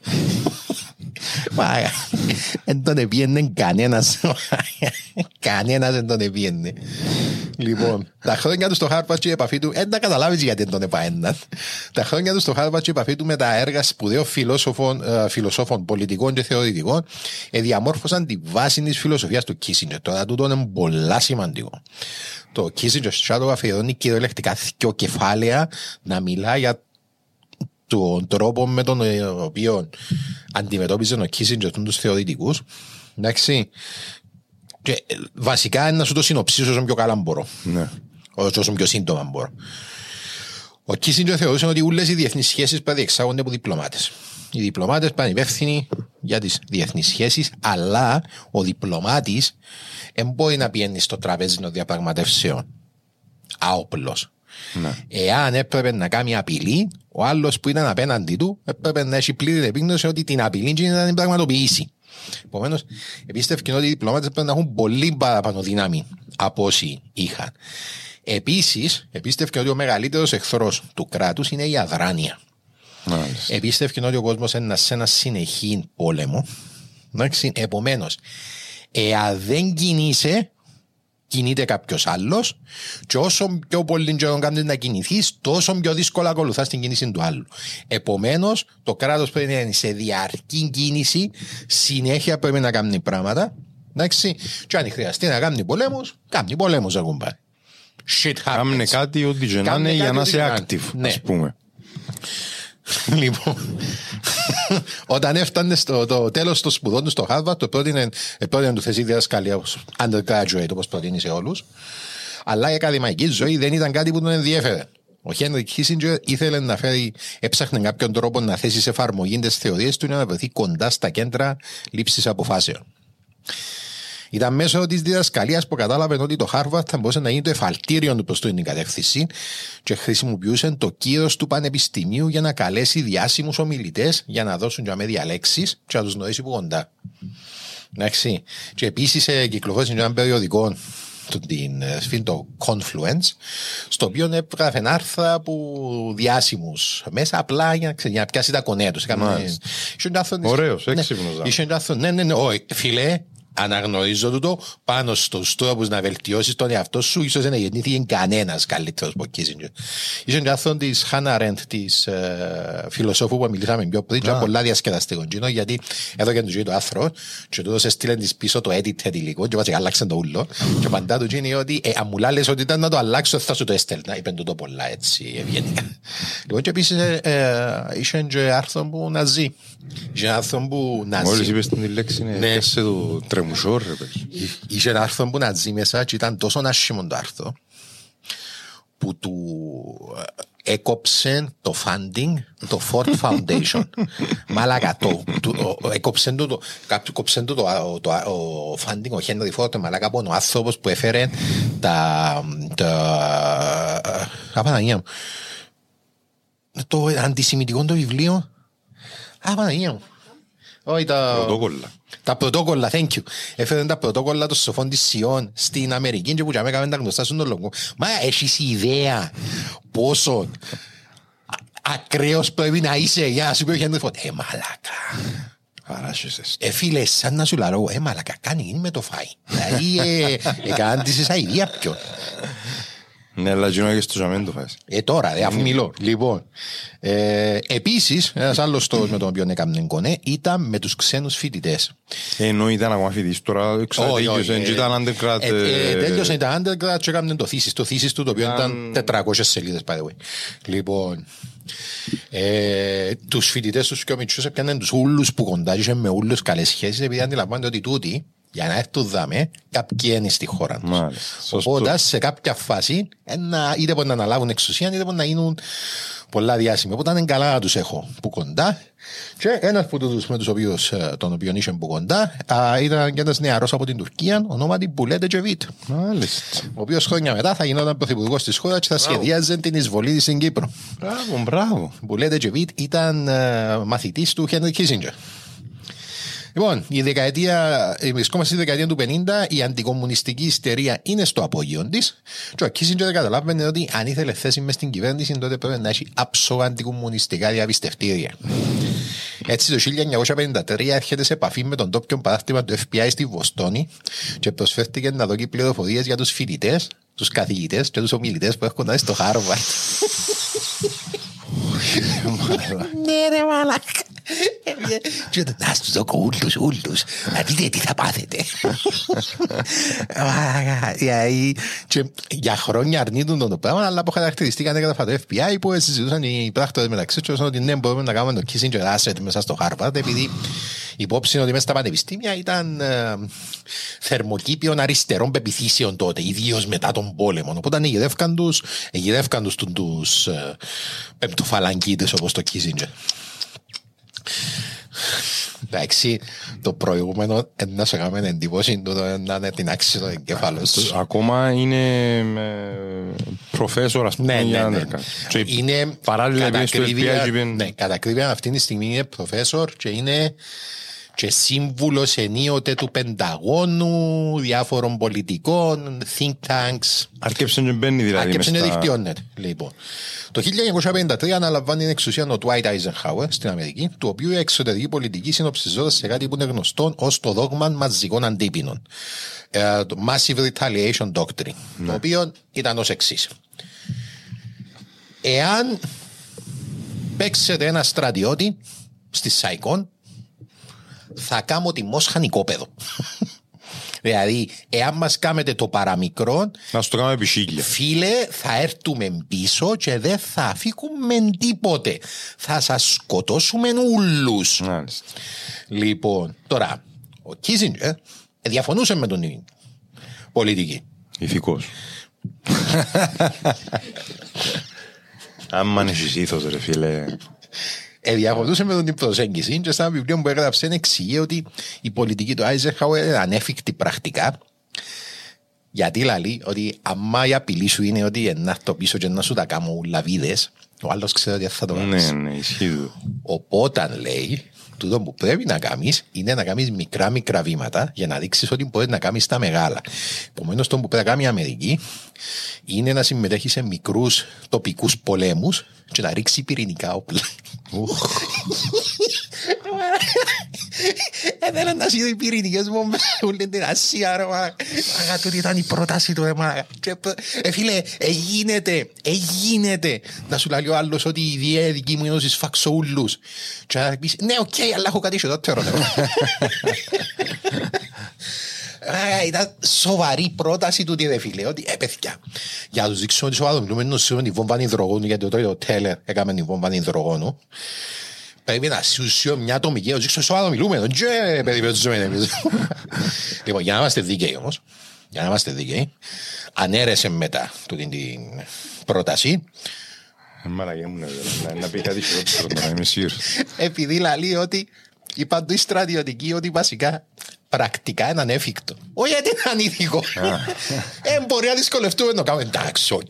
Εν τον επίενε κανένας. Κανένας εν τον επίενε. Λοιπόν, τα χρόνια του στο Χάρβαρντ και η επαφή του, δεν τα καταλάβεις γιατί δεν τον επαέναν. Τα χρόνια του στο Χάρβαρντ και η επαφή του με τα έργα σπουδαίων φιλοσόφων πολιτικών και θεωρητικών διαμόρφωσαν τη βάση της φιλοσοφίας του Κίσινγκερ. Τώρα τούτο είναι πολλά σημαντικό. Το Κίσινγκερ Shadow αφιερώνει κυριολεκτικά 2 κεφάλαια να μιλά για τον τρόπο με τον οποίο αντιμετώπιζε ο Κίσινγκερ τους θεωρητικούς. Εντάξει. Και βασικά είναι να σου το συνοψίσω όσο πιο καλά μπορώ. Ναι. Όσο πιο σύντομα μπορώ. Ο Κίσινγκερ θεωρούσε ότι όλες οι διεθνείς σχέσεις πρέπει να διεξάγονται από διπλωμάτες. Οι διπλωμάτες πάνε υπεύθυνοι για τις διεθνείς σχέσεις, αλλά ο διπλωμάτης δεν μπορεί να πηγαίνει στο τραπέζι των διαπραγματεύσεων άοπλος. Εάν έπρεπε να κάνει απειλή, ο άλλος που ήταν απέναντι του έπρεπε να έχει πλήρη επίγνωση ότι την απειλή ήταν να την πραγματοποιήσει. Επομένως, επίστευκε ότι οι διπλωμάτες πρέπει να έχουν πολύ παραπάνω δύναμη από όσοι είχαν. Επίσης, επίστευκε ότι ο μεγαλύτερος εχθρός του κράτους είναι η αδράνεια. Επίστευκε ότι ο κόσμος είναι σε ένα συνεχή πόλεμο. Επομένως, εάν δεν κινείσαι, κινείται κάποιος άλλος, και όσο πιο πολύ καιρό κάνεις να κινηθείς, τόσο πιο δύσκολα ακολουθάς την κίνηση του άλλου. Επομένως, το κράτος πρέπει να είναι σε διαρκή κίνηση, συνέχεια πρέπει να κάνει πράγματα. Εντάξει, και αν χρειαστεί να κάνει πολέμους έχουν πάρει. Κάμνε κάτι ό,τι και να είναι για να είσαι active, ας πούμε. Λοιπόν, όταν έφτανε στο τέλος των σπουδών του στο Harvard, το πρότεινε του θέση διδασκαλία undergraduate, όπως προτείνει σε όλους. Αλλά η ακαδημαϊκή ζωή δεν ήταν κάτι που τον ενδιέφερε. Ο Χένρι Κίσινγκερ ήθελε να φέρει, έψαχνε κάποιον τρόπο να θέσει σε εφαρμογή τις θεωρίες του για να βρεθεί κοντά στα κέντρα λήψης αποφάσεων. Ήταν μέσω της διδασκαλίας που κατάλαβε ότι το Harvard θα μπορούσε να γίνει το εφαλτήριο του προς την κατεύθυνση και χρησιμοποιούσε το κύρος του πανεπιστημίου για να καλέσει διάσημους ομιλητές για να δώσουν για με διαλέξεις και να τους γνωρίσει που κοντά. Εντάξει. Και επίσης κυκλοφόρησε ένα περιοδικό, το Confluence, στο οποίο έγραφε άρθρα από διάσημους μέσα απλά για να πιάσει τα κονέα τους. Ωραίος, έξυπνος. Ναι, φίλε. Αναγνωρίζω τούτο πάνω στους τρόπους να βελτιώσεις τον εαυτό σου. Ίσως δεν γεννήθηκε κανένας καλύτερος από Κίσινγκερ. Είχε και άρθρο της Χάνα Ρεντ, της φιλοσόφου που μιλήσαμε πιο πριν, και πολλά διασκεδαστικό, γιατί εδώ και του γίνει το άρθρο και τούτος έστειλε της πίσω το edited υλικό και βάζει άλλαξε το ούλο και παντά του γίνει ότι αν μου λες ότι ήταν να το αλλάξω θα σου το έστελνα. Είπεν τούτο πολλά έτσι ευγενικά. Λοιπόν, και επίσης είχε και άρθρο που να ζει. Μόλις είπες την λέξη είναι του τρεμουσόρ. Είχε ένα άρθρο που να ζει μέσα και ήταν τόσο άσχημο το άρθρο που του έκοψε το funding το Ford Foundation. Μαλάκα, έκοψε το funding ο Henry Ford, μαλάκα, από ο άνθρωπος που έφερε το αντισημιτικό το βιβλίο. Παναγία μου. Τα πρωτόκολλα, thank you. Έφεραν τα πρωτόκολλα των σοφών της Σιών στην Αμερική και που για μένα τα γνωστά στον λόγο. Μα έχεις ιδέα πόσο ακραίος πρέπει να είσαι για να σου πει ο Χένρι Φόρντ. Μαλάκα. Φίλε, σαν να σου λαρώ, μαλάκα, κάνει με το φάι. Δηλαδή, έκαντησες αηδία ποιον. Ναι, αλλά γίνω και στο ζαμένο το φάεις. Τώρα, αφού μιλώ. Λοιπόν, επίσης, ένας άλλος τρόπος με τον οποίο έκαμε κονέ ήταν με τους ξένους φοιτητές. Ενώ ήταν ακόμα φοιτητής, τώρα τέλειωσε, ήταν undergrad. Τέλειωσε, ήταν undergrad και έκαμε το thesis. Το thesis του, το οποίο ήταν 400 σελίδες, by the way. Λοιπόν, τους φοιτητές τους και ο Μητσούς έπιαναν τους ούλους που κοντά και με ούλους καλές σχέσεις, επειδή αντιλαμβάνονται ότι τούτοι για να έρθουν δάμε, κάποιοι είναι στη χώρα τους. Οπότε σε κάποια φάση είτε μπορεί να αναλάβουν εξουσία είτε μπορεί να γίνουν πολλά διάσημοι. Οπότε είναι καλά να τους έχω που κοντά. Και ένας από τους με τους οποίους τον οποίο είχε που κοντά ήταν και ένας νεαρός από την Τουρκία, ονόματι Μπουλέντε Τζεβίτ. Ο οποίος χρόνια μετά θα γινόταν πρωθυπουργός της χώρας και θα σχεδιάζε την εισβολή της στην Κύπρο. Μπράβο. Μπουλέντε Τζεβίτ ήταν μαθητής του Χένρι Κίσινγκερ. Λοιπόν, βρισκόμαστε στη δεκαετία του 50, η αντικομμουνιστική ιστερία είναι στο απόγειο της και ο Κίσινγκερ καταλάβαινε ότι αν ήθελε θέση μες στην κυβέρνηση τότε πρέπει να έχει άψογα αντικομμουνιστικά διαπιστευτήρια. Έτσι το 1953 έρχεται σε επαφή με τον τόπιο παράρτημα του FBI στη Βοστόνη και προσφέρθηκε να δώσει πληροφορίες για τους φοιτητές, τους καθηγητές και τους ομιλητές που έρχονταν στο Harvard. Ναι ρε μαλάκα. Να στους δώκω ούλους, να δείτε τι θα πάθετε. Για χρόνια αρνείτουν το πράγμα, αλλά αποχαρακτηριστήκαν έγραφα το FBI που συζητούσαν οι πράκτορες μεταξύ τους ότι ναι, μπορούμε να κάνουμε το Kissinger Asset μέσα στο Harvard, επειδή υπόψη ότι μέσα στα πανεπιστήμια ήταν θερμοκήπιον αριστερών πεποιθήσεων τότε, ιδίως μετά τον πόλεμο. Οπότε εγγυδεύκαν τους πεμπτοφαλανκίτες όπως το Kissinger. Εντάξει, το προηγούμενο να σου κάνουμε εντύπωση να είναι την άξιση των εγκέφαλων σου. Ακόμα είναι προφέσορ, ας πούμε, για άντερκα. Είναι κατά ακρίβεια αυτή τη στιγμή είναι προφέσορ και είναι και σύμβουλος ενίοτε του Πενταγώνου, διάφορων πολιτικών, think tanks. Αρκέψε και μπαίνει δηλαδή. Αρκέψε και δικτυώνεται. Λοιπόν, το 1953 αναλαμβάνει την εξουσία ο Dwight Eisenhower στην Αμερική, του οποίου η εξωτερική πολιτική συνοψιζόταν σε κάτι που είναι γνωστό ως το δόγμα μαζικών αντίπινων. Το Massive Retaliation Doctrine, το οποίο ήταν ως εξής. Εάν παίξετε ένα στρατιώτη στη Σαϊκόν, θα κάνω τη μοσχανικόπεδο. Δηλαδή, εάν μας κάνετε το παραμικρό, να σου το κάνουμε επισύγκλια. Φίλε, θα έρθουμε πίσω και δεν θα αφήκουμε τίποτε. Θα σας σκοτώσουμε ούλους. Λοιπόν, τώρα, ο Κίσινγκερ διαφωνούσε με τον πολιτική. Ηθικός. Άμα έχεις ήθος, ρε φίλε. Διαφωνούσε με την προσέγγιση και στα βιβλία που έγραψε εξηγεί ότι η πολιτική του Eisenhower είναι ανέφικτη πρακτικά, γιατί λέει ότι άμα η απειλή σου είναι ότι να έρθω πίσω και να σου τα κάνω λαβίδες, ο άλλος ξέρει ότι θα το κάνεις. Ναι, ισχύει. Οπότε λέει, τούτο που πρέπει να κάνεις είναι να κάνεις μικρά βήματα για να δείξεις ότι μπορείς να κάνεις τα μεγάλα. Επομένως, το που πρέπει να κάνει η Αμερική είναι να συμμετέχει σε μικρούς τοπικούς πολέμους και να ρίξει πυρηνικά όπλα. Έθελα να σύνδει πυρηνικές βόμβες όλη την Ασία, ρε μάνα. Τούτη ήταν η πρόταση του, ρε μάνα. Φίλε, εγίνεται να σου λέει ο άλλος ότι η ιδέα δική μου είναι όσοι σφάξω ούλους. Και να πεις, ναι, οκ, αλλά έχω κάτι ισοδότερο. Ήταν σοβαρή πρόταση του τι, φίλε, ότι παιδιά, για να τους δείξουμε ότι σοβαροποιούμε νοσούμε τη βόμβα υδρογόνου, γιατί το Τέλερ έκαμε την βόμβα υδρογόνου, πρέπει να σιουσιώ μια ατομική, να τους δείξουμε σοβαροποιούμε, και περιπέτωσουμε εμείς. Λοιπόν, για να είμαστε δίκαιοι, ανέρεσε μετά την πρόταση. Μαλαγιά μου να πει κάτι χειρότερο, να είμαι σίγουρος. Επειδή λέει ότι είπαν οι στρατιωτικοί ότι βασικά πρακτικά είναι ανέφικτο. Όχι γιατί είναι ανήθικο. Μπορεί να δυσκολευτούμε να κάνουμε. Εντάξει, οκ.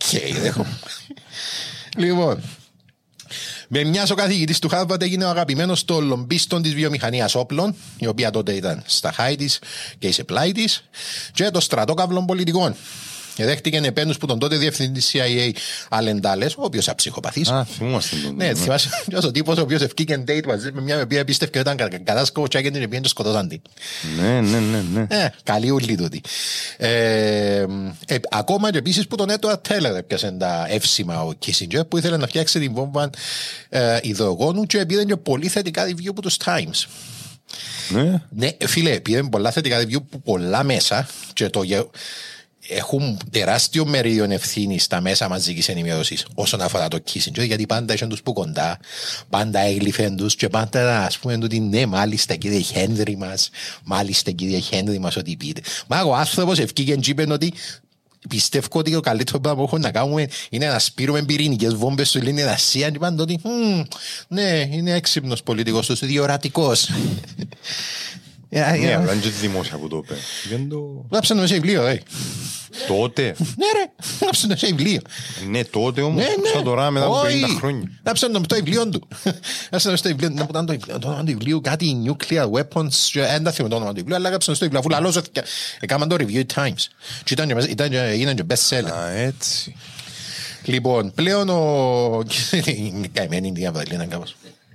Λοιπόν, με μιας ο καθηγητής του Χάρβαρντ έγινε ο αγαπημένος των λομπίστων της βιομηχανίας όπλων, η οποία τότε ήταν στα χάη της και σε πλάι της, και των στρατόκαυλων πολιτικών. Δέχτηκε επένους που τον τότε διευθυντή CIA Allen Dulles, ο οποίος αψυχοπαθής. Θυμόμαστε τον. Ναι, θυμάσαι ο τύπος ο οποίος ευκήκε date μαζί με μια οποία πίστευε ότι ήταν κατάσκοπο και έγινε και σκοτώσαν την. Ναι. Καλή ούλη τούτη. Ακόμα και επίσης που τον Edward Teller έπιασε τα εύσημα ο Kissinger που ήθελε να φτιάξει την βόμβα υδρογόνου και πήρε και πολύ θετικά review από τους Times. Ναι, φίλε, πήρε πολλά θετικά review από πολλά μέσα και το έχουν τεράστιο μερίδιο ευθύνη στα μέσα μαζικής ενημέρωσης όσον αφορά το Kissinger, γιατί πάντα είχαν τους που κοντά, πάντα έγλυφεν τους και πάντα ας πούμε ότι ναι, μάλιστα κύριε Χένρι μας ότι πείτε. Μα ο άνθρωπος ευκήκε και είπε ότι πιστεύω ότι το καλύτερο πράγμα που έχουμε να κάνουμε είναι να σπείρουμε πυρηνικές βόμβες στην Ελληνική Ασία και πάντα ότι ναι, είναι έξυπνος πολιτικός, τόσο διορατικός. Ναι, αλλά είναι και τη δημόσια που το είπε. Γράψαν το σε βιβλίο, Τότε. Ναι ρε, γράψαν το σε βιβλίο. Ναι, τότε όμως, σαν τώρα μετά από 50 χρόνια. Γράψαν το βιβλίο του. Γράψαν το βιβλίο του, το όνομα του βιβλίου, κάτι nuclear weapons, δεν τα θυμώ το όνομα του βιβλίου, αλλά γράψαν το βιβλίο, αφού λαλώς έκαναν το Review Times. Και ήταν και best seller. Α, έτσι. Λοιπόν, πλέον ο... Καημένη είναι η Αβδαλίνα κάπως.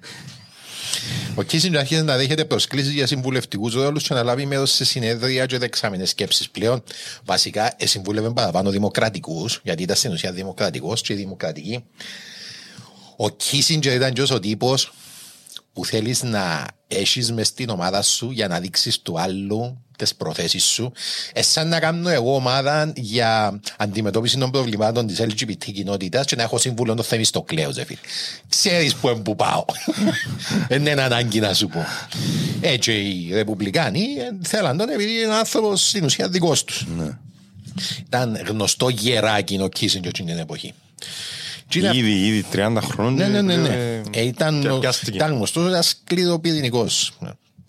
Ο Kissinger άρχισε να δέχεται προσκλήσεις για συμβουλευτικούς ρόλους και να λάβει μέρος σε συνέδρια και δεξάμενες σκέψεις. Πλέον, βασικά, συμβούλευε παραπάνω δημοκρατικούς, γιατί ήταν στην ουσία δημοκρατικός και δημοκρατικοί. Ο Kissinger ήταν και ο τύπος που θέλεις να έχεις μες στην ομάδα σου για να δείξεις του άλλου τις προθέσεις σου. Σαν να κάνω εγώ ομάδα για αντιμετώπιση των προβλημάτων της LGBT κοινότητας και να έχω σύμβουλο το Θεμιστοκλέος, φίλε. Ξέρεις που πάω. Δεν είναι ανάγκη να σου πω. Έτσι οι Ρεπουμπλικάνοι θέλαν τον επειδή είναι άνθρωπος στην ουσία δικός τους. Ήταν γνωστό γεράκι ο Kissinger την εποχή. Ήδη 30 χρόνια. Ναι. Ήταν γνωστός ένας σκληροπυρηνικός.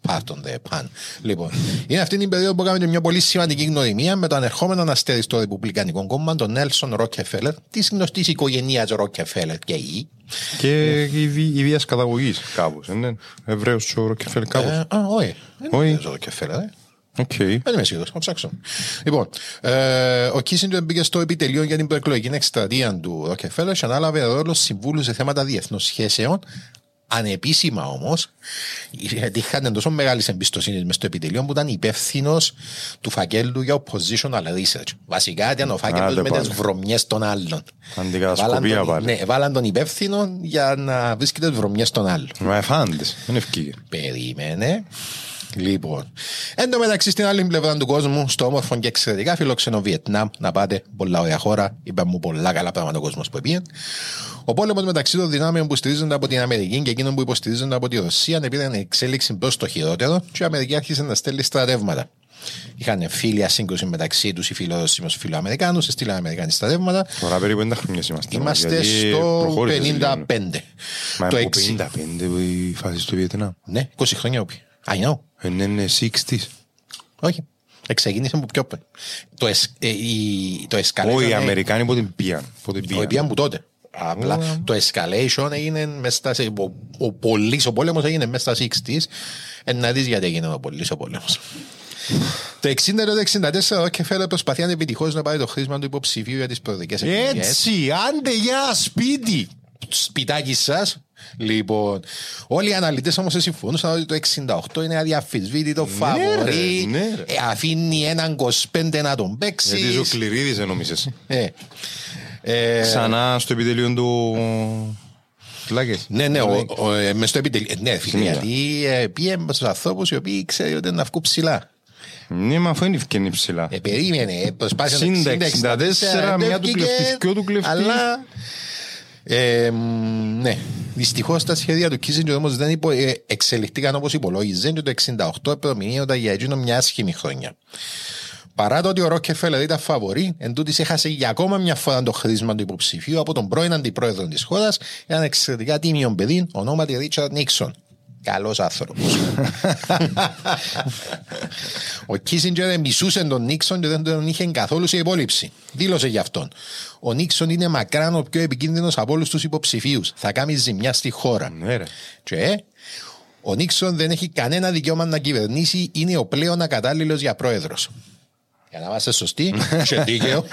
part of the pan. Λοιπόν, είναι αυτή την περίοδο που κάνουμε μια πολύ σημαντική γνωριμία με το ανερχόμενο αστέρι στο Ρεπουμπλικανικό κόμμα, τον Νέλσον Ρόκεφέλερ, τη γνωστή οικογένεια Ρόκεφέλερ και η. Και ιδίας καταγωγής κάπως, είναι Εβραίος ο Ρόκεφέλερ κάπως. Όχι, δεν είναι ο Ρόκεφέλερ. Δεν είμαι σίγουρος, θα ψάξω. Λοιπόν, ο Κίσινγκερ μπήκε στο επιτελείο για την προεκλογική εκστρατεία του Ρόκεφέλερ και ανάλαβε ρόλο συμβούλου σε θέματα διεθνών σχέσεων. Ανεπίσημα όμως, είχαν τόσο μεγάλη εμπιστοσύνη μες στο επιτελείο που ήταν υπεύθυνος του φακέλου για oppositional research. Βασικά ήταν ο φάκελος με τις βρωμιές των άλλων. Αντικατασκοπία πάλι. Ναι, βάλαν τον υπεύθυνο για να βρίσκεται τις βρωμιές των άλλων. Μα εφάντες, δεν ευκήγε. Περίμενε. Λοιπόν, εν τω μεταξύ στην άλλη πλευρά του κόσμου, στο όμορφο και εξαιρετικά φιλόξενο Βιετνάμ, να πάτε, πολλά ωραία χώρα, είπαμε μου πολλά καλά πράγματα ο κόσμος που πήγε. Ο πόλεμος μεταξύ των δυνάμεων που στηρίζονται από την Αμερική και εκείνων που υποστηρίζονται από τη Ρωσία επήρε εξέλιξη προς το χειρότερο και η Αμερική άρχισε να στέλνει στρατεύματα. Είχαν εμφύλια σύγκρουση μεταξύ τους οι φιλορώσοι με τους φιλοαμερικάνους, στείλαν Αμερικάνοι στρατεύματα. Τώρα περίπου 50 χρόνια είμαστε. Είμαστε στο 55. Μα το 55 η φάση του Βιετνάμ. Ναι, 20 χρόνια όπι. I know. Είναι 60's. Όχι. Ξεκίνησε από πιο πριν. Το escalation. Όχι, οι Αμερικάνοι πότε πήγαν. Πήγαν που τότε. Απλά το escalation έγινε μέσα στα. Ο πόλεμος έγινε μέσα στα 60's. Να δεις γιατί έγινε ο πόλεμος. Το 60-64 ο Ρόκεφέλερ προσπαθεί επιτυχώς να πάρει το χρήσμα του υποψηφίου για τις προεδρικές εκλογές. Έτσι, άντε για σπίτι. Σπιτάκι σας. Λοιπόν, όλοι οι αναλυτές όμως συμφωνούσαν ότι το 68 είναι αδιαφυσβήτητο φαβορί. Αφήνει έναν 25 να τον παίξει. Γιατί ο Κληρίδης ενόμισες. Ξανά στο επιτελείο του Φλάκες. Ναι, μες στο επιτελείο. Ναι, γιατί πήγαινε στους ανθρώπους οι οποίοι ξέρουν ότι να βγουν ψηλά. Ναι, μα αφού είναι ευκαινή ψηλά. Περίμενε, προσπάθησε να 64, μια του κλεφτή, δυο του κλεφτή. Αλλά ναι, δυστυχώς τα σχέδια του Κίσινγκερ όμως δεν εξελιχθήκαν όπως υπολόγιζε και το 68 προμηνύονταν για εκείνο μια άσχημη χρόνια. Παρά το ότι ο Ρόκεφέλερ ήταν φαβορί, εντούτοις έχασε για ακόμα μια φορά το χρήσμα του υποψηφίου από τον πρώην αντιπρόεδρο της χώρας, έναν εξαιρετικά τίμιο παιδί, ονόματι Ρίτσαρντ Νίξον. Καλός άνθρωπος. Ο Κίσινγκερ μισούσε τον Νίξον και δεν τον είχε καθόλου σε υπόλοιψη. Δήλωσε γι' αυτόν. Ο Νίξον είναι μακράν ο πιο επικίνδυνος από όλους τους υποψηφίους. Θα κάνει ζημιά στη χώρα. Και ο Νίξον δεν έχει κανένα δικαίωμα να κυβερνήσει, είναι ο πλέον ακατάλληλος για πρόεδρος. Για να είμαστε σωστοί και δίκαιο.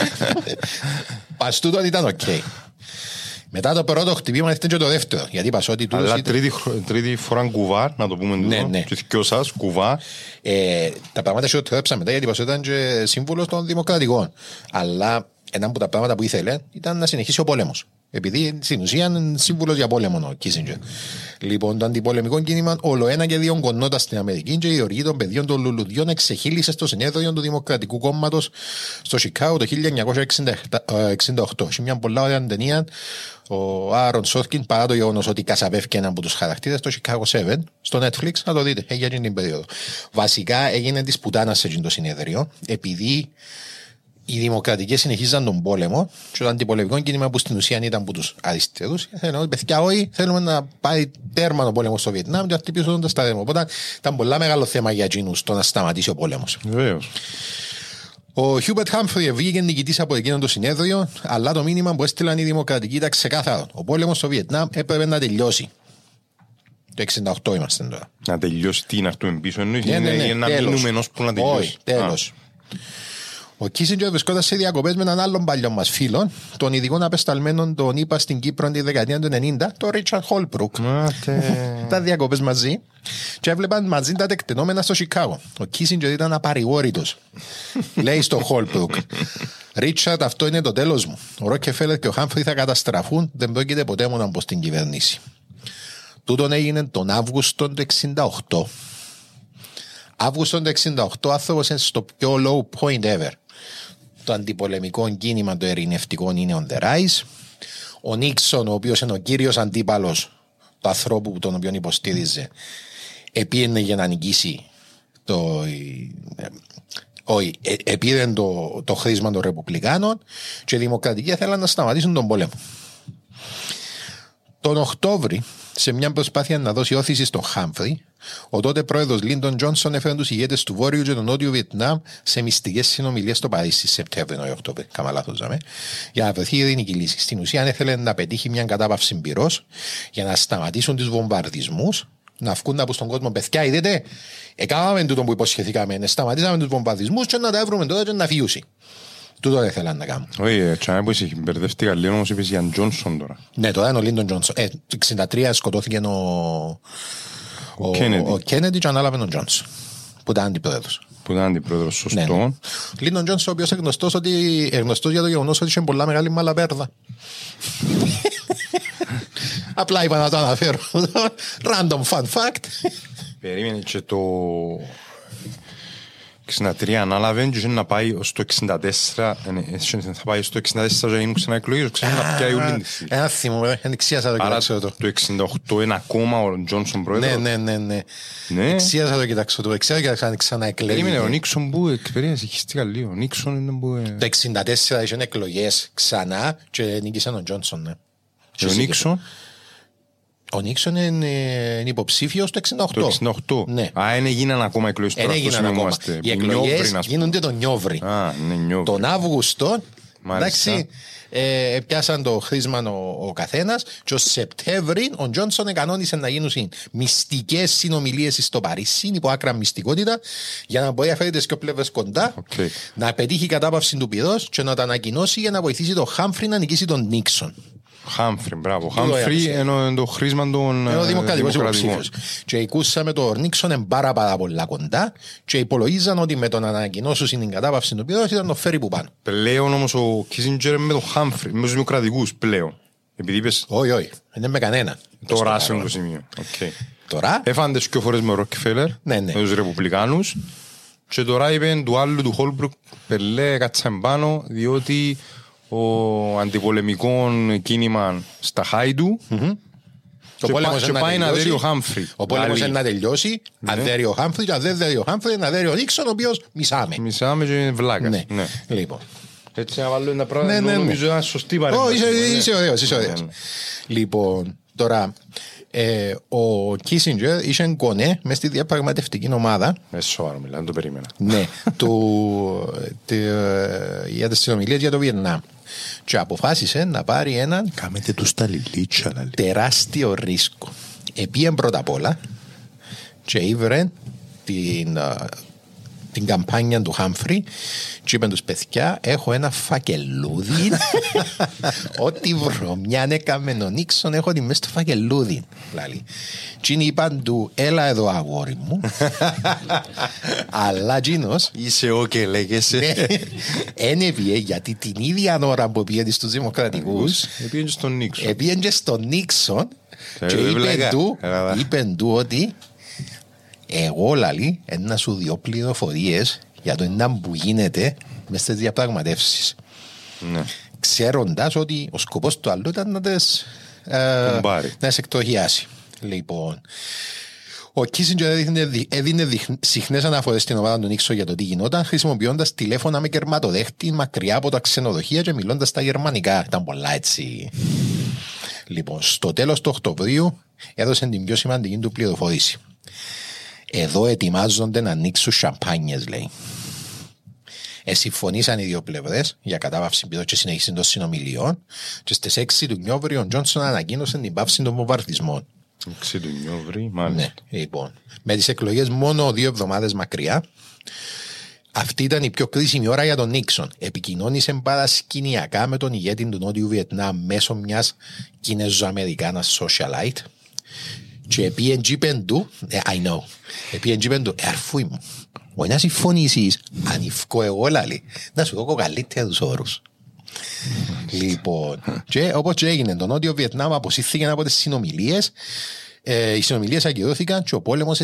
Πας τούτον ήταν οκ. Μετά το πρώτο χτυπήμα έρθει και το δεύτερο. Γιατί είπα ότι αλλά τρίτη φορά κουβά, να το πούμε τούτο. Ναι. Και δυο σας κουβά. Τα πράγματα σιωτρέψα μετά γιατί είπα ότι ήταν και σύμβουλος των Δημοκρατικών. Αλλά ένα από τα πράγματα που ήθελε ήταν να συνεχίσει ο πόλεμος. Επειδή στην ουσία είναι σύμβουλος για πόλεμο ο Κίσινγκερ. Λοιπόν, το αντιπολεμικό κίνημα όλο ένα και δύο κονότα στην Αμερική και η οργή των παιδιών των λουλουδιών εξεχείλησε στο συνέδριο του Δημοκρατικού Κόμματος στο Σικάγο το 1968. Σε μια πολλά ωραία ταινία, ο Άρον Σόρκιν, παρά το γεγονός ότι κασαπεύκε έναν από τους χαρακτήρες, το Chicago 7, στο Netflix, να το δείτε, έγινε την περίοδο. Βασικά έγινε της πουτάνας σε το συνέδριο, επειδή οι δημοκρατικές συνεχίζαν τον πόλεμο και το αντιπολεμικό κίνημα που στην ουσία ήταν από τους αριστερούς θέλουν παιδιά όχι, θέλουμε να πάει τέρμα το πόλεμο στο Βιετνάμ και να χτυπήσουν τα στρατεύματα. Οπότε ήταν πολλά μεγάλο θέμα για εκείνους το να σταματήσει ο πόλεμος. Βεβαίως. Ο Χιούμπερτ Χάμφρι βγήκε νικητής από εκείνο το συνέδριο, αλλά το μήνυμα που έστειλαν οι δημοκρατικοί ήταν ξεκάθαρο. Ο πόλεμος στο Βιετνάμ έπρεπε να τελειώσει. Το 68 είμαστε τώρα. Να τελειώσει τι να έρθουμε πίσω εννοείς, είναι να μείνουμε ενός που να τελειώσει. Όχι, τέλος. Ο Κίσινγκερ βρισκόταν σε διακοπές με έναν άλλον παλιό μας φίλο, τον ειδικό απεσταλμένο τον είπα στην Κύπρο τη δεκαετία του 90, τον Ρίτσαρντ Χόλμπρουκ. Τα διακοπές μαζί και έβλεπαν μαζί τα τεκτενόμενα στο Σικάγο. Ο Κίσινγκερ ήταν απαρηγόρητος. Λέει στο Χόλμπρουκ, Ρίτσαρντ, αυτό είναι το τέλος μου. Ο Ρόκεφέλερ και ο Χάμφρι θα καταστραφούν, δεν πρόκειται ποτέ μου να μπω στην κυβέρνηση. Τούτον έγινε τον Αύγουστο του 68. Αύγουστο του 68 άνθρωπος είναι στο πιο low point ever. Το αντιπολεμικό κίνημα το ειρηνευτικό είναι on the rise. Ο Νίξον, ο οποίος είναι ο κύριος αντίπαλος του ανθρώπου τον οποίο υποστήριζε, επήρε για να νικήσει επήρε το χρήσμα των Ρεπουμπλικάνων και οι δημοκρατικοί θέλαν να σταματήσουν τον πόλεμο. Τον Οκτώβρη, σε μια προσπάθεια να δώσει όθηση στον Χάμφρι, ο τότε πρόεδρος Λίντον Τζόνσον έφερε τους ηγέτες του Βόρειου και του Νότιου Βιετνάμ σε μυστικές συνομιλίες στο Παρίσι, Σεπτέμβριο ή Οκτώβριο, κάμα λάθος, για να βρεθεί ειρηνική λύση. Στην ουσία, ήθελε να πετύχει μια κατάπαυση πυρός για να σταματήσουν τους βομβαρδισμούς, να βγουν από στον κόσμο. Παιδιά, είδετε, έκαναμε τούτο που υποσχεθήκαμε, σταματήσαμε τους βομβαρδισμούς και να τα βρούμε τώρα και να φύγουν. Τούτο δεν ήθελαν να κάνουν. Όχι, τσάμε που είσαι μπερδεύτηκα λίγο, όμως είπες για Τζόνσον τώρα. Ναι, τώρα είναι ο Λίντον Τζόνσον. 63 σκοτώθηκε ο Κέννεντι και ανάλαβε τον Τζόνσον, που ήταν αντιπρόεδρος. Σωστό. Ναι. Λίντον Τζόνσον, ο οποίος γνωστός για το γεγονός ότι είχε πολλά μεγάλη μαλαπέρδα. Απλά είπα να το αναφέρω. Random fun fact. Περίμενε και το 63 ανάλαβε και να πάει στο 64, θα πάει στο 64 και να γίνουν ξανά εκλογές, να πιάει ούλη. Ένα θύμο, ενεξίασα το κοιτάξω το. Το 68 είναι ακόμα ο Τζόνσον πρόεδρος. Ναι. Εξίασα το κοιτάξω το, εξίασα ξανά εκλέγει. Περίμενε, ο Νίξον που εκπαιρέασε, χειστήκα λίγο. Ο Νίξον είναι που... Το 64 είχαν εκλογές ξανά και νίκησαν ο Τζόνσον. Ο Νίξον... Ο Νίξον είναι υποψήφιος το 68. Το 68. Ναι. Είναι γίνανε ακόμα εκλογές τώρα. Οι εκλογές γίνονται τον Νιόβρη. Τον Αύγουστο, εντάξει, πιάσαν το χρήσμα ο καθένας και ο Σεπτέμβρη ο Τζόνσον κανόνισε να γίνουν μυστικές συνομιλίες στο Παρίσι, υπό άκρα μυστικότητα, για να μπορεί να φέρει τις δύο πλευρές κοντά, να πετύχει κατάπαυση του πυρός και να τα ανακοινώσει για να βοηθήσει τον Χάμφρι να νικήσει τον Νίξον. Χάμφρι, μπράβο. Χάμφρι είναι το χρήσμα των δημοκρατικών υποψήφιος. Και ακούσαμε το Νίξον πάρα πολλά κοντά και υπολογίζαν ότι με τον ανακοινώσουν την κατάπαυση του πυρός ήταν το φέρει που πάνω. Πλέον όμως ο Κίσιντζερ με τον Χάμφρι, με τους δημοκρατικούς πλέον. Επειδή είπες... Όχι, δεν είναι με κανένα. Τώρα σε το σημείο. Τώρα... Έφαντες και φορές με ο Ροκφέλερ, με τους Ρεπουμπλικάνους και τώρα είπαν του άλλου του Χόλμπρουκ πελέ κάτσα πάνω διότι ο αντιπολεμικό κίνημα στα Χάιντου και πάει να δέρει ο Χάμφρι. Ο πόλεμος είναι να τελειώσει, αν δέρει ο Χάμφρι και αν δεν δέρει ο Χάμφρι να δέρει ο Νίξον, ο οποίος μισάμε. Μισάμε και είναι βλάκας. Λοιπόν. Έτσι να βάλω ένα πράγμα, νομίζω είναι σωστή παρέμβαση. Είσαι ωραίος. Λοιπόν, τώρα... ο Κίσιντζερ είχε κονέ μες στη διαπραγματευτική ομάδα. Σοβαρό μιλά, δεν το περίμενα. Ναι, για τις συνομιλίες για το Βιετνάμ. Και αποφάσισε να πάρει έναν τεράστιο ρίσκο. Επίεν πρώτα απ' όλα και ήβρε την καμπάνια του Χάμφρι και είπαν τους παιδιά, έχω ένα φακελούδι ό,τι βρωμιά έκαμε ο Νίξον έχω τη μέσα στο φακελούδι. Και είπαν του, έλα εδώ αγόρι μου, αλλά Τζίνος είσαι και λέγεσαι ένεβιε γιατί την ίδια ώρα που πήγαινε στους δημοκρατικούς πήγαινε και στον Νίξον και είπαν του ότι εγώ λαλή να σου διώ πληροφορίες για το έναν που γίνεται μες στις διαπραγματεύσεις. Ναι. Ξέροντας ότι ο σκοπός του άλλου ήταν να σε εκτροχιάσει. Λοιπόν, ο Κίσιντζερ έδινε συχνές αναφορές στην ομάδα του Νίξον για το τι γινόταν, χρησιμοποιώντας τηλέφωνα με κερματοδέχτη μακριά από τα ξενοδοχεία και μιλώντας στα γερμανικά. Ήταν πολλά έτσι. Λοιπόν, στο τέλος του Οκτωβρίου έδωσε την πιο σημαντική του πληροφόρηση. Εδώ ετοιμάζονται να ανοίξουν σαμπάνιες, λέει. Συμφωνήσαν οι δύο πλευρές για κατάπαυση πυρός και συνέχιση των συνομιλιών και στις 6 του Νιόβρη ο Τζόνσον ανακοίνωσε την πάυση των βομβαρδισμών. 6 του Νιόβρη, μάλιστα. Ναι, λοιπόν. Με τις εκλογές μόνο 2 εβδομάδες μακριά, αυτή ήταν η πιο κρίσιμη ώρα για τον Νίξον. Επικοινώνησε παρασκηνιακά με τον ηγέτη του Νότιου Βιετνάμ μέσω μιας Κινέζο-Αμερικάνας socialite. Και επίεν τζίπεν του, αρφούι μου, όχι να συμφωνήσεις, αν ευκώ εγώ λάλη, να σου δω καλύτερα τους όρους. Λοιπόν, και όπως και έγινε, το Νότιο Βιετνάμ αποσύρθηκε από τις συνομιλίες, οι συνομιλίες ακυρώθηκαν και ο πόλεμος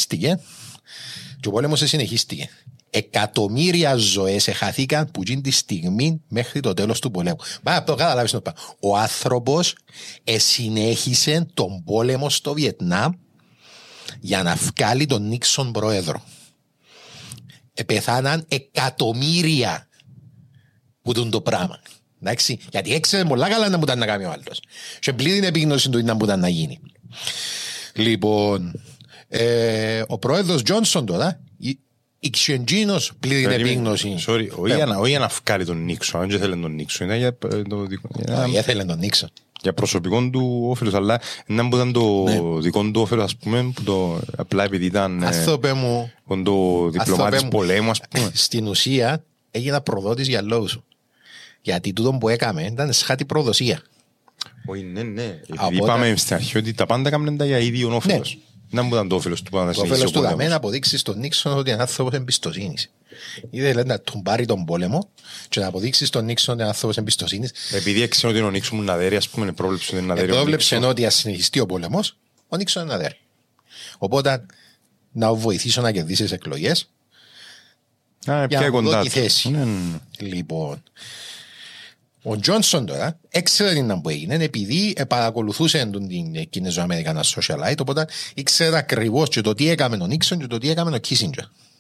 συνεχίστηκε. Εκατομμύρια ζωές εχαθήκαν που γίνει τη στιγμή μέχρι το τέλος του πολέμου. Ο άνθρωπος συνέχισε τον πόλεμο στο Βιετνάμ για να βγάλει τον Νίξον πρόεδρο. Πεθάναν εκατομμύρια που δουν το πράγμα. Εντάξει, γιατί έξερε πολλά καλά να μου ήταν να κάνει ο άλλος. Και πλήρη την επίγνωση του να μου ήταν να γίνει. Λοιπόν, ο πρόεδρος Τζόνσον τώρα, η Ξεντζίνος πλήρη την επίγνωση. Όχι για να βγάλει τον Νίξον, αν δεν θέλει τον Νίξον. Όχι, θέλει τον Νίξον. Για προσωπικό του όφελος, αλλά να ήταν το δικό του όφελος, ας πούμε, απλά επειδή ήταν το διπλωμάτης πολέμου, ας πούμε. Στην ουσία έγινα προδότης για λόγους σου. Γιατί τούτο που έκαμε ήταν σχάτη προδοσία. Όχι, ναι. Είπαμε στην αρχή ότι τα πάντα έκαναν τα για ίδιον όφελος. Να μου ήταν το όφελος του πάντα. Το όφελος του δαμένα αποδείξει στον Νίξον ότι είναι άνθρωπος εμπιστοσύνης. Ήθελε να τον πάρει τον πόλεμο και να αποδείξει στον Νίξον ότι είναι άνθρωπος εμπιστοσύνης. Επειδή έξερε ότι ο Νίξον είναι αδέρι, ας πούμε, πρόβλεψε ότι είναι αδέρι. Πρόβλεψε ότι αν συνεχιστεί ο πόλεμος, ο Νίξον είναι αδέρι. Οπότε να βοηθήσω να κερδίσει τις εκλογές. Για να δω τη θέση. Λοιπόν, ο Τζόνσον τώρα έξερε τι να που έγινε επειδή παρακολουθούσε την Κινέζο-Αμερικάνα socialite, οπότε ήξερε ακριβώς και το τι έκαμε ο Νίξον και το τι έκαμε ο Κίσινγκερ.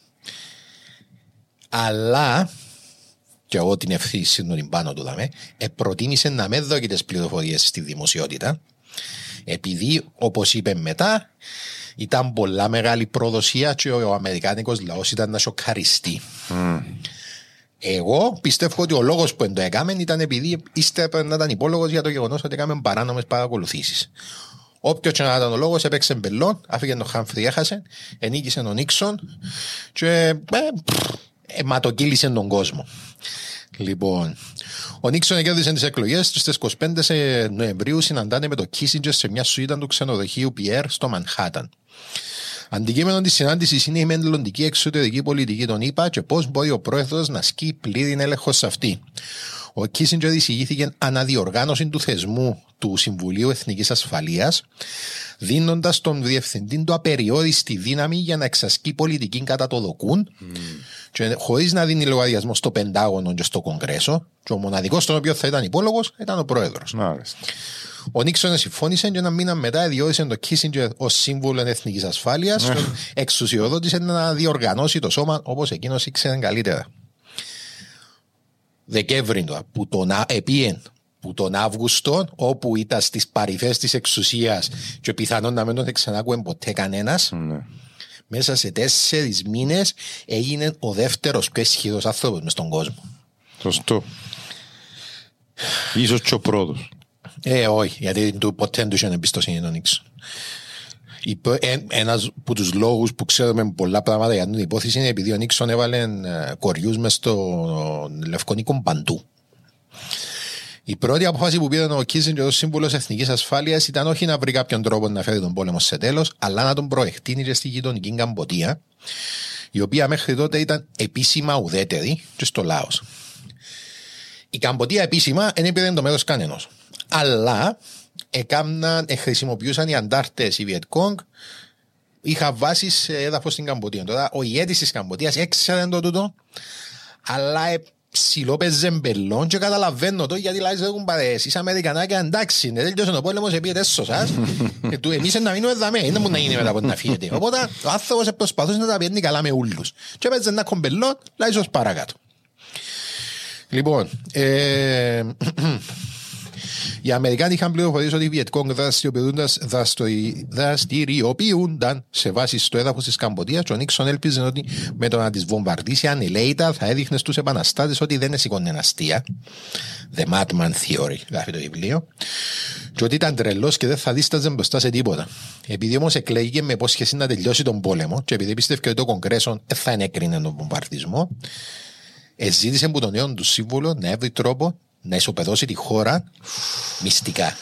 Αλλά, και εγώ την ευθύνη την πάνω του δαμε, προτίμησε να με δώσει τις πληροφορίες στη δημοσιότητα, επειδή, όπως είπε μετά, ήταν πολλά μεγάλη προδοσία και ο αμερικάνικος λαός ήταν να σοκαριστεί. Εγώ πιστεύω ότι ο λόγος που το έκαμε ήταν επειδή ύστερα να ήταν υπόλογος για το γεγονός ότι έκαμε παράνομες παρακολουθήσεις. Όποιος και να ήταν ο λόγος έπαιξε μπελόν, άφηγε τον Χάμφρι, έχασε, ενίκησε τον Νίξον και αιματοκύλησε τον κόσμο. Λοιπόν, ο Νίξον κέρδισε τις εκλογές στις 25 Νοεμβρίου, συναντάνε με το Κίσινγκερ σε μια σουίτα του ξενοδοχείου Πιέρ στο Μανχάταν. Αντικείμενο της συνάντησης είναι η μελλοντική εξωτερική πολιτική των ΗΠΑ και πώς μπορεί ο πρόεδρος να ασκεί πλήρη έλεγχο σε αυτή. Ο Κίσινγκερ εισηγήθηκε αναδιοργάνωση του θεσμού του Συμβουλίου Εθνικής Ασφαλείας, δίνοντας τον διευθυντή του απεριόριστη δύναμη για να εξασκεί πολιτική κατά το δοκούν, και χωρίς να δίνει λογαριασμό στο Πεντάγωνο και στο Κογκρέσο, και ο μοναδικός στον οποίο θα ήταν υπόλογος ήταν ο πρόεδρος. Ο Νίξον συμφώνησε και ένα μήνα μετά διόρισε τον Κίσινγκερ ως σύμβουλο εθνικής ασφάλειας και εξουσιοδότησε να διοργανώσει το σώμα όπως εκείνος ήξερε καλύτερα. Δεκέμβρη που τον Αύγουστο, όπου ήταν στις παρυφές της εξουσίας και πιθανόν να μην τον ξανάκουε ποτέ κανένας, μέσα σε 4 μήνες έγινε ο δεύτερος πιο ισχυρός άνθρωπος μες στον κόσμο. Σωστό. Ίσως και ο πρώτος. Όχι, γιατί ποτέ δεν του είχε εμπιστοσύνη τον Νίξον. Ένας από τους λόγους που ξέρουμε πολλά πράγματα για την υπόθεση είναι επειδή ο Νίξον έβαλε κοριούς μες στο Λευκό παντού. Η πρώτη απόφαση που πήρε ο Κίσινγκερ ως σύμβουλος εθνικής ασφάλειας ήταν όχι να βρει κάποιον τρόπο να φέρει τον πόλεμο σε τέλος, αλλά να τον προεκτείνει και στη γειτονική Καμποτία, η οποία μέχρι τότε ήταν επίσημα ουδέτερη και στο Λάος. Η Καμποτία επίσημα δεν πήρε το μέρος κανένας. Αλλά χρησιμοποιούσαν οι αντάρτες, οι Βιετκόγκ, είχαν βάσει σε έδαφος στην Καμποτία. Τώρα ο ηγέτης της Καμποτίας έξερε το τούτο, αλλά ψιλόπαιζε μπελόν και καταλαβαίνω το γιατί λέει έχουν παρέσει Αμερικανάκια, εντάξει, δεν τέλειωσε ο πόλεμος, επίετε εσωσάς, εμείς να μείνουμε δαμέ, δεν μπορεί να γίνει μετά από να φύγετε. Οπότε ο άνθρωπος προσπαθούσε να τα πιένει καλά με ούλους και έπαιζε ένα κομπελόν, λέει ως παρακάτω. Λοιπόν, οι Αμερικάνοι είχαν πληροφορήσει ότι οι Βιετκόγκ δραστηριοποιούνταν σε βάση στο έδαφος της Καμποτίας και ο Νίξον έλπιζε ότι με το να τις βομβαρδίσει ανελαίητα θα έδειχνε στους επαναστάτες ότι δεν σηκώνε αστεία. The Madman Theory, γράφει το βιβλίο. Και ότι ήταν τρελός και δεν θα δίσταζε μπροστά σε τίποτα. Επειδή όμως εκλέγηκε με υπόσχεση να τελειώσει τον πόλεμο και επειδή πίστευε ότι το Κογκρέσο δεν θα ενέκρινε τον βομβαρδισμό, ζήτησε από τον νέο του σύμβουλο να έβρει τρόπο να ισοπεδώσει τη χώρα μυστικά.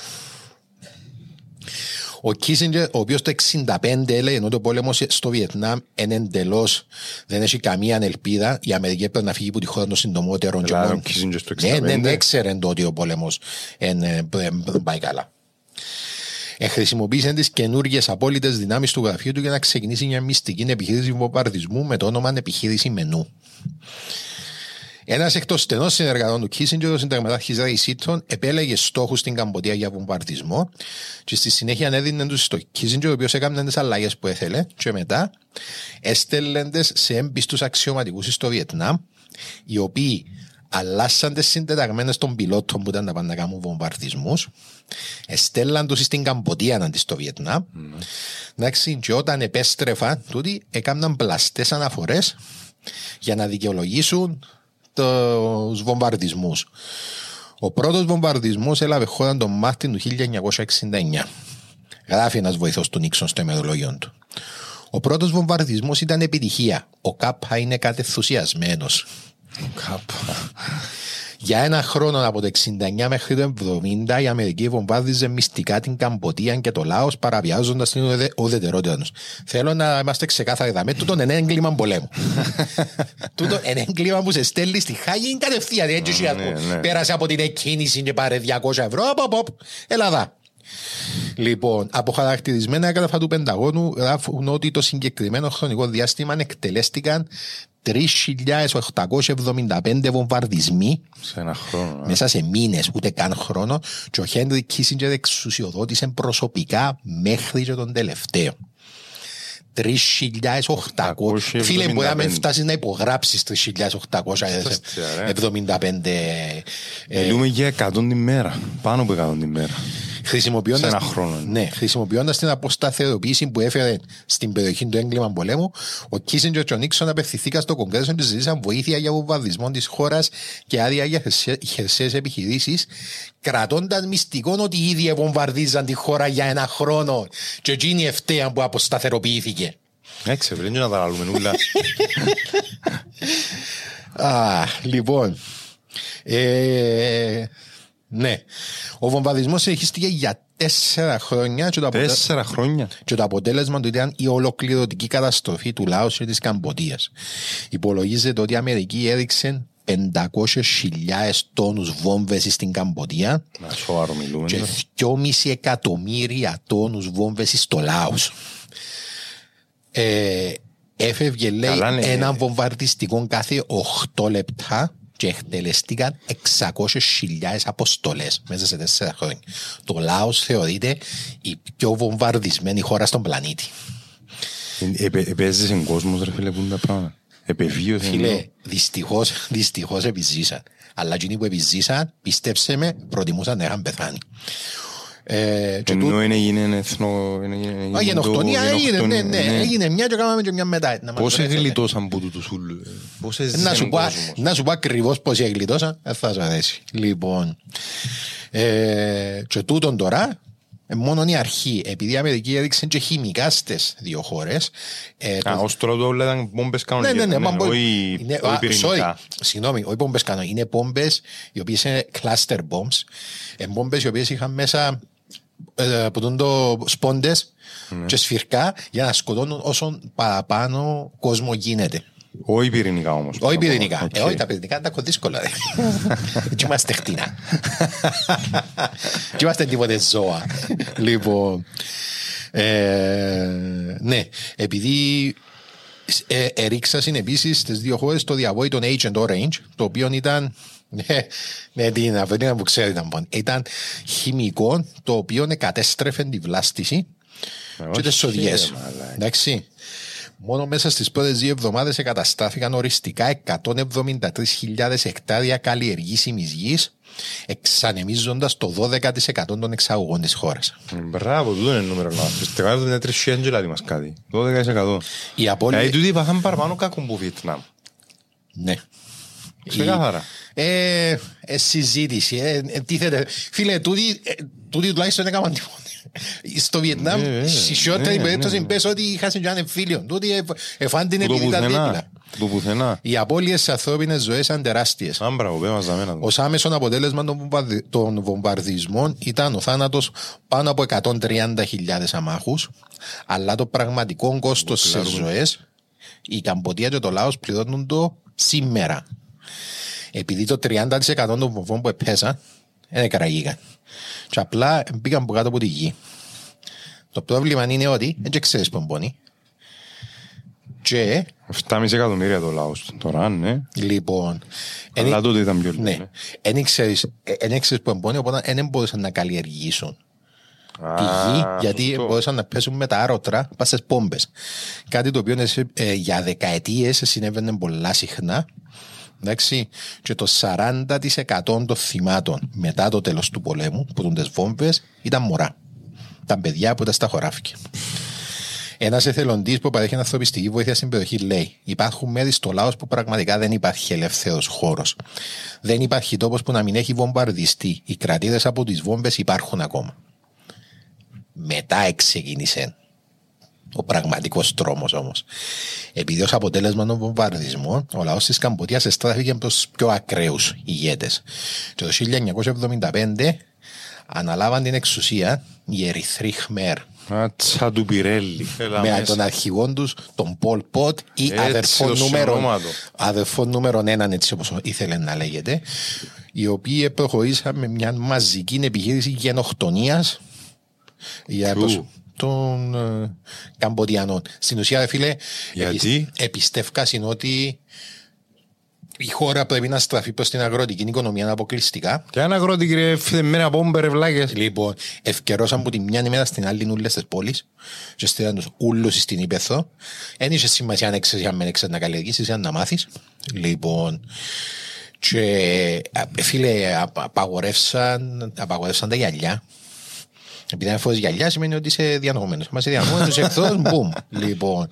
Ο Κίσινγκερ, ο οποίος το 1965 έλεγε ότι ο πόλεμος στο Βιετνάμ είναι εντελώς, δεν έχει καμία ελπίδα, η Αμερική έπρεπε να φύγει από τη χώρα των συντομότερων. Δεν έξερε ότι ο πόλεμος δεν πάει καλά. Χρησιμοποίησε τις καινούργιες απόλυτες δυνάμεις του γραφείου του για να ξεκινήσει μια μυστική επιχείρηση βομβαρδισμού με το όνομα Επιχείρηση Μενού. Ένας εκ των στενών συνεργατών του Κίσινγκερ, ο συνταγματάρχης Ρέι Σίτον, επέλεγε στόχους στην Καμποτία για βομβαρδισμό και στη συνέχεια έδινε τους στο Κίσινγκερ, ο οποίος έκανε τις αλλαγές που έθελε και μετά έστελνε σε έμπιστους αξιωματικούς στο Βιετνάμ, οι οποίοι αλλάσαν τις συντεταγμένες των πιλότων που ήταν να πάνε να κάνουν βομβαρδισμούς, εστέλαν τους στην Καμποτία αντί στο Βιετνάμ. Εντάξει, και όταν επέστρεφαν, τούτοι έκαναν πλαστές αναφορές για να δικαιολογήσουν τους βομβαρδισμούς. Ο πρώτος βομβαρδισμός έλαβε χώρα τον Μάρτιο του 1969. Γράφει ένας βοηθός του Νίξον στο ημερολόγιο του. Ο πρώτος βομβαρδισμός ήταν επιτυχία. Ο Κάπα είναι κατενθουσιασμένος. Για ένα χρόνο από το 69 μέχρι το 70 η Αμερική βομβάρδιζε μυστικά την Καμποτία και το Λάος παραβιάζοντας την ουδετερότητα τους. Θέλω να είμαστε ξεκάθαροι δαμέ. Τούτο είναι έγκλημα πολέμου. Τούτο είναι έγκλημα που σε στέλνει στη Χάγη κατευθείαν. Πέρασε από την εκκίνηση και πάρε 200 ευρώ. Ελλάδα. Λοιπόν, από χαρακτηρισμένα έγγραφα του Πενταγώνου γράφουν ότι το συγκεκριμένο χρονικό διάστημα εκτελέστηκαν 3.875 βομβαρδισμοί σε ένα χρόνο, μέσα σε μήνες, ούτε καν χρόνο, και ο Χένρι Κίσινγκερ εξουσιοδότησε προσωπικά μέχρι και τον τελευταίο. 3.800. Φίλε, μπορεί να μην φτάσεις να υπογράψεις 3.875. Μιλούμε για 100 την μέρα, πάνω από 100 την μέρα. Σε ένα χρόνο. Ναι, χρησιμοποιώντας την αποσταθεροποίηση που έφερε στην περιοχή του έγκλημα πολέμου, ο Κίσινγκερ και ο Νίξον απευθυνθήκαν στο Κογκρέσο και ζητήσαν βοήθεια για βομβαρδισμό της χώρας και άδεια για χερσαίες επιχειρήσεις, κρατώντας μυστικό ότι ήδη βομβαρδίζαν τη χώρα για ένα χρόνο και εκείνη η ευθέα που αποσταθεροποιήθηκε. Έξε, πρέπει να τα λαλούμε νουλά. Λοιπόν, ναι. Ο βομβαρδισμός συνεχίστηκε για 4 χρόνια. 4 χρόνια. Και το αποτέλεσμα του ήταν η ολοκληρωτική καταστροφή του Λάος και της Καμποτίας. Υπολογίζεται ότι η Αμερική έριξε 500.000 τόνους βόμβες στην Καμποτία και 2,5 εκατομμύρια τόνους βόμβες στο Λάος. Έφευγε, λέει, ένα βομβαρδιστικό κάθε 8 λεπτά και εκτελεστήκαν 600.000 αποστολές μέσα σε 4 χρόνια. Το Λάος θεωρείται η πιο βομβαρδισμένη χώρα στον πλανήτη. Επέζεσαι εν κόσμος, ρε φίλε, που είναι τα πράγματα. Επεβίωσε. Φίλε, δυστυχώς επιζήσαν. Αλλά εκείνοι που επιζήσαν, πίστεψε με, προτιμούσαν να είχαν πεθάνει. Ενώ έγινε εθνο... Γενοκτονία έγινε, ναι, έγινε μια και κάναμε και μια μετά. Πώς εγκλητώσαν που τους ούλου. Να σου πω ακριβώς πώς εγκλητώσαν, θα σου αρέσει. Λοιπόν, και τούτον τώρα, μόνο η αρχή, επειδή η Αμερική έδειξε και χημικά στις δύο χώρες. Ως τώρα το όλα ήταν πόμπες κανονικές, όχι πυρηνικά. Συγγνώμη, όχι πόμπες κανονικές, είναι πόμπες οι οποίες είναι cluster bombs, πόμπες οι οποίες είχαν μέσα που το σπόντες και σφυρκά για να σκοτώνουν όσο παραπάνω κόσμο γίνεται. Όχι πυρηνικά όμως. Όχι πυρηνικά. Όχι, τα πυρηνικά είναι δύσκολα. Έτσι είμαστε χτίνα. Έτσι είμαστε τίποτε ζώα. Λοιπόν, ναι, επειδή ερίξασαν επίσης στις δύο χώρες το διαβόητο Agent Orange, το οποίο ήταν... Ναι, την αφεντήνα που ξέρει ήταν χημικό, το οποίο κατέστρεφε τη βλάστηση και τις σοδιές. Εντάξει. Μόνο μέσα στις πρώτες 2 εβδομάδες εγκαταστάθηκαν οριστικά 173.000 εκτάρια καλλιεργήσιμης γης, εξανεμίζοντας το 12% των εξαγωγών της χώρας. Μπράβο, τούτο είναι νούμερο να πιστεύω. 73.000 δηλαδή μας κάτι. 12%. Η απώλεια... Δηλαδή τούτοι είπαν παραπάνω κακούν που Βιετνάμ. Ναι. Ξεκάθαρα. Συζήτηση. Φίλε, τούτοι τουλάχιστον έκαναν τίποτα. Στο Βιετνάμ, στη σιότερη περίπτωση πες ότι είχαν και έναν εμφύλιο. Τούτοι εφάν την επίδυτα δίπλα. Οι απώλειες σε ανθρώπινες ζωές ήταν τεράστιες. Ως άμεσον αποτέλεσμα των βομβαρδισμών ήταν ο θάνατος πάνω από 130.000 αμάχους, αλλά το πραγματικό κόστος σε ζωές η Καμποτία και το Λάος πληρώνουν το σήμερα. Επειδή το 30% των βομβών που επέσαν δεν καραγήκαν. Και απλά μπήκαν από κάτω από τη γη. Το πρόβλημα είναι ότι δεν ξέρεις πομπονεί. Και... 7,5 εκατομμύρια το Λάος τώρα, ναι. Λοιπόν... Αλλά τότε ήταν πιο λίγο. Ναι. Δεν ξέρεις πομπονεί, οπότε δεν μπορούσαν να καλλιεργήσουν τη γη, γιατί μπορούσαν να πέσουν με τα άρωτρα πας στις πόμπες. Κάτι το οποίο για δεκαετίες συνέβαινε πολλά συχνά. Εντάξει, και το 40% των θυμάτων μετά το τέλος του πολέμου, που ήταν τις βόμβες, ήταν μωρά. Τα παιδιά που ήταν στα χωράφια. Ένας εθελοντής που παρέχει ανθρωπιστική βοήθεια στην περιοχή λέει: υπάρχουν μέρη στο Λάος που πραγματικά δεν υπάρχει ελεύθερος χώρος. Δεν υπάρχει τόπος που να μην έχει βομβαρδιστεί. Οι κρατήρες από τις βόμβες υπάρχουν ακόμα. Μετά ξεκίνησε ο πραγματικός τρόμος όμως. Επειδή ως αποτέλεσμα των βομβαρδισμών, ο λαός της Καμποτίας εστράφηκε προς πιο ακραίους ηγέτες. Και το 1975 αναλάβαν την εξουσία οι Ερυθροί Χμέρ. Άτσα του Πιρέλli. Με τον αρχηγό τους, τον Πολ Πότ, ή αδερφό νούμερο 1, έτσι όπως ήθελε να λέγεται, οι οποίοι προχωρήσαν με μια μαζική επιχείρηση γενοκτονίας για των Καμποτιανών. Στην ουσία, φίλε, επιστεύκασαν ότι η χώρα πρέπει να στραφεί προς την αγροτική οικονομία αποκλειστικά. Και αν αγροτική ρε φθεμμένα πόμπερ βλάκες. Λοιπόν, ευκαιρώσαν από τη μια ημέρα στην άλλη ούλες τις πόλεις και στείλαν τους ούλους στην Ήπεθρο. Εν είχε σημασία αν έξερες αν να καλλιεργήσεις ή αν να μάθεις. Λοιπόν, και φίλε, απαγορεύσαν τα γυαλιά. Επειδή αν φορείς γυαλιά σημαίνει ότι είσαι διανοούμενος. Μα είσαι διανοούμενος εχθρός, μπουμ. Λοιπόν,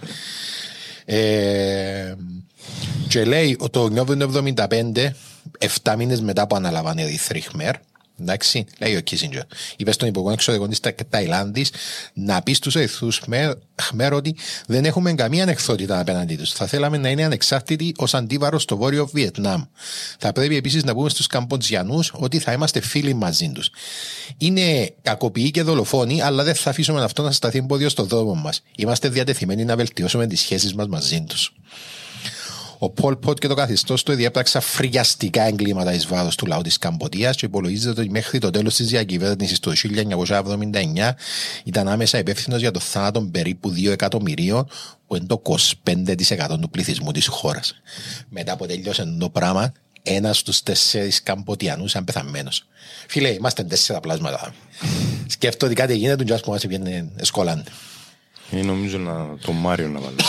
και λέει το 1975, 7 μήνες μετά που αναλαμβάνει η Ερυθροί Χμέρ, εντάξει, λέει ο Κίσινγκερ, είπε στον Υπουργό Εξωτερικών της Ταϊλάνδης να πει στους Ερυθρούς Χμέρ ότι δεν έχουμε καμία ανεχθότητα απέναντί τους. Θα θέλαμε να είναι ανεξάρτητοι ως αντίβαρος στο βόρειο Βιετνάμ. Θα πρέπει επίσης να πούμε στους Καμποτζιανούς ότι θα είμαστε φίλοι μαζί τους. Είναι κακοποιοί και δολοφόνοι, αλλά δεν θα αφήσουμε αυτό να σταθεί εμπόδιο στο δρόμο μας. Είμαστε διατεθειμένοι να βελτιώσουμε τις σχέσεις μας μαζί τους. Ο Πολ Πότ και το καθεστώς του διέπραξαν φριαστικά εγκλήματα εις βάρος του λαού της Καμποτίας και υπολογίζεται ότι μέχρι το τέλος της διακυβέρνησης του 1979 ήταν άμεσα υπεύθυνος για το θάνατο περίπου 2 εκατομμυρίων, που είναι το 25% του πληθυσμού της χώρας. Μετά από τελειώσε το πράγμα, ένας στους 4 Καμποτιανούς ήταν πεθαμένος. Φίλε, είμαστε 4 πλάσματα. Σκέφτομαι ότι κάτι γίνεται, του που μας πήγαινε εσκολάντε. Νομίζω το Μάριο να βάλω.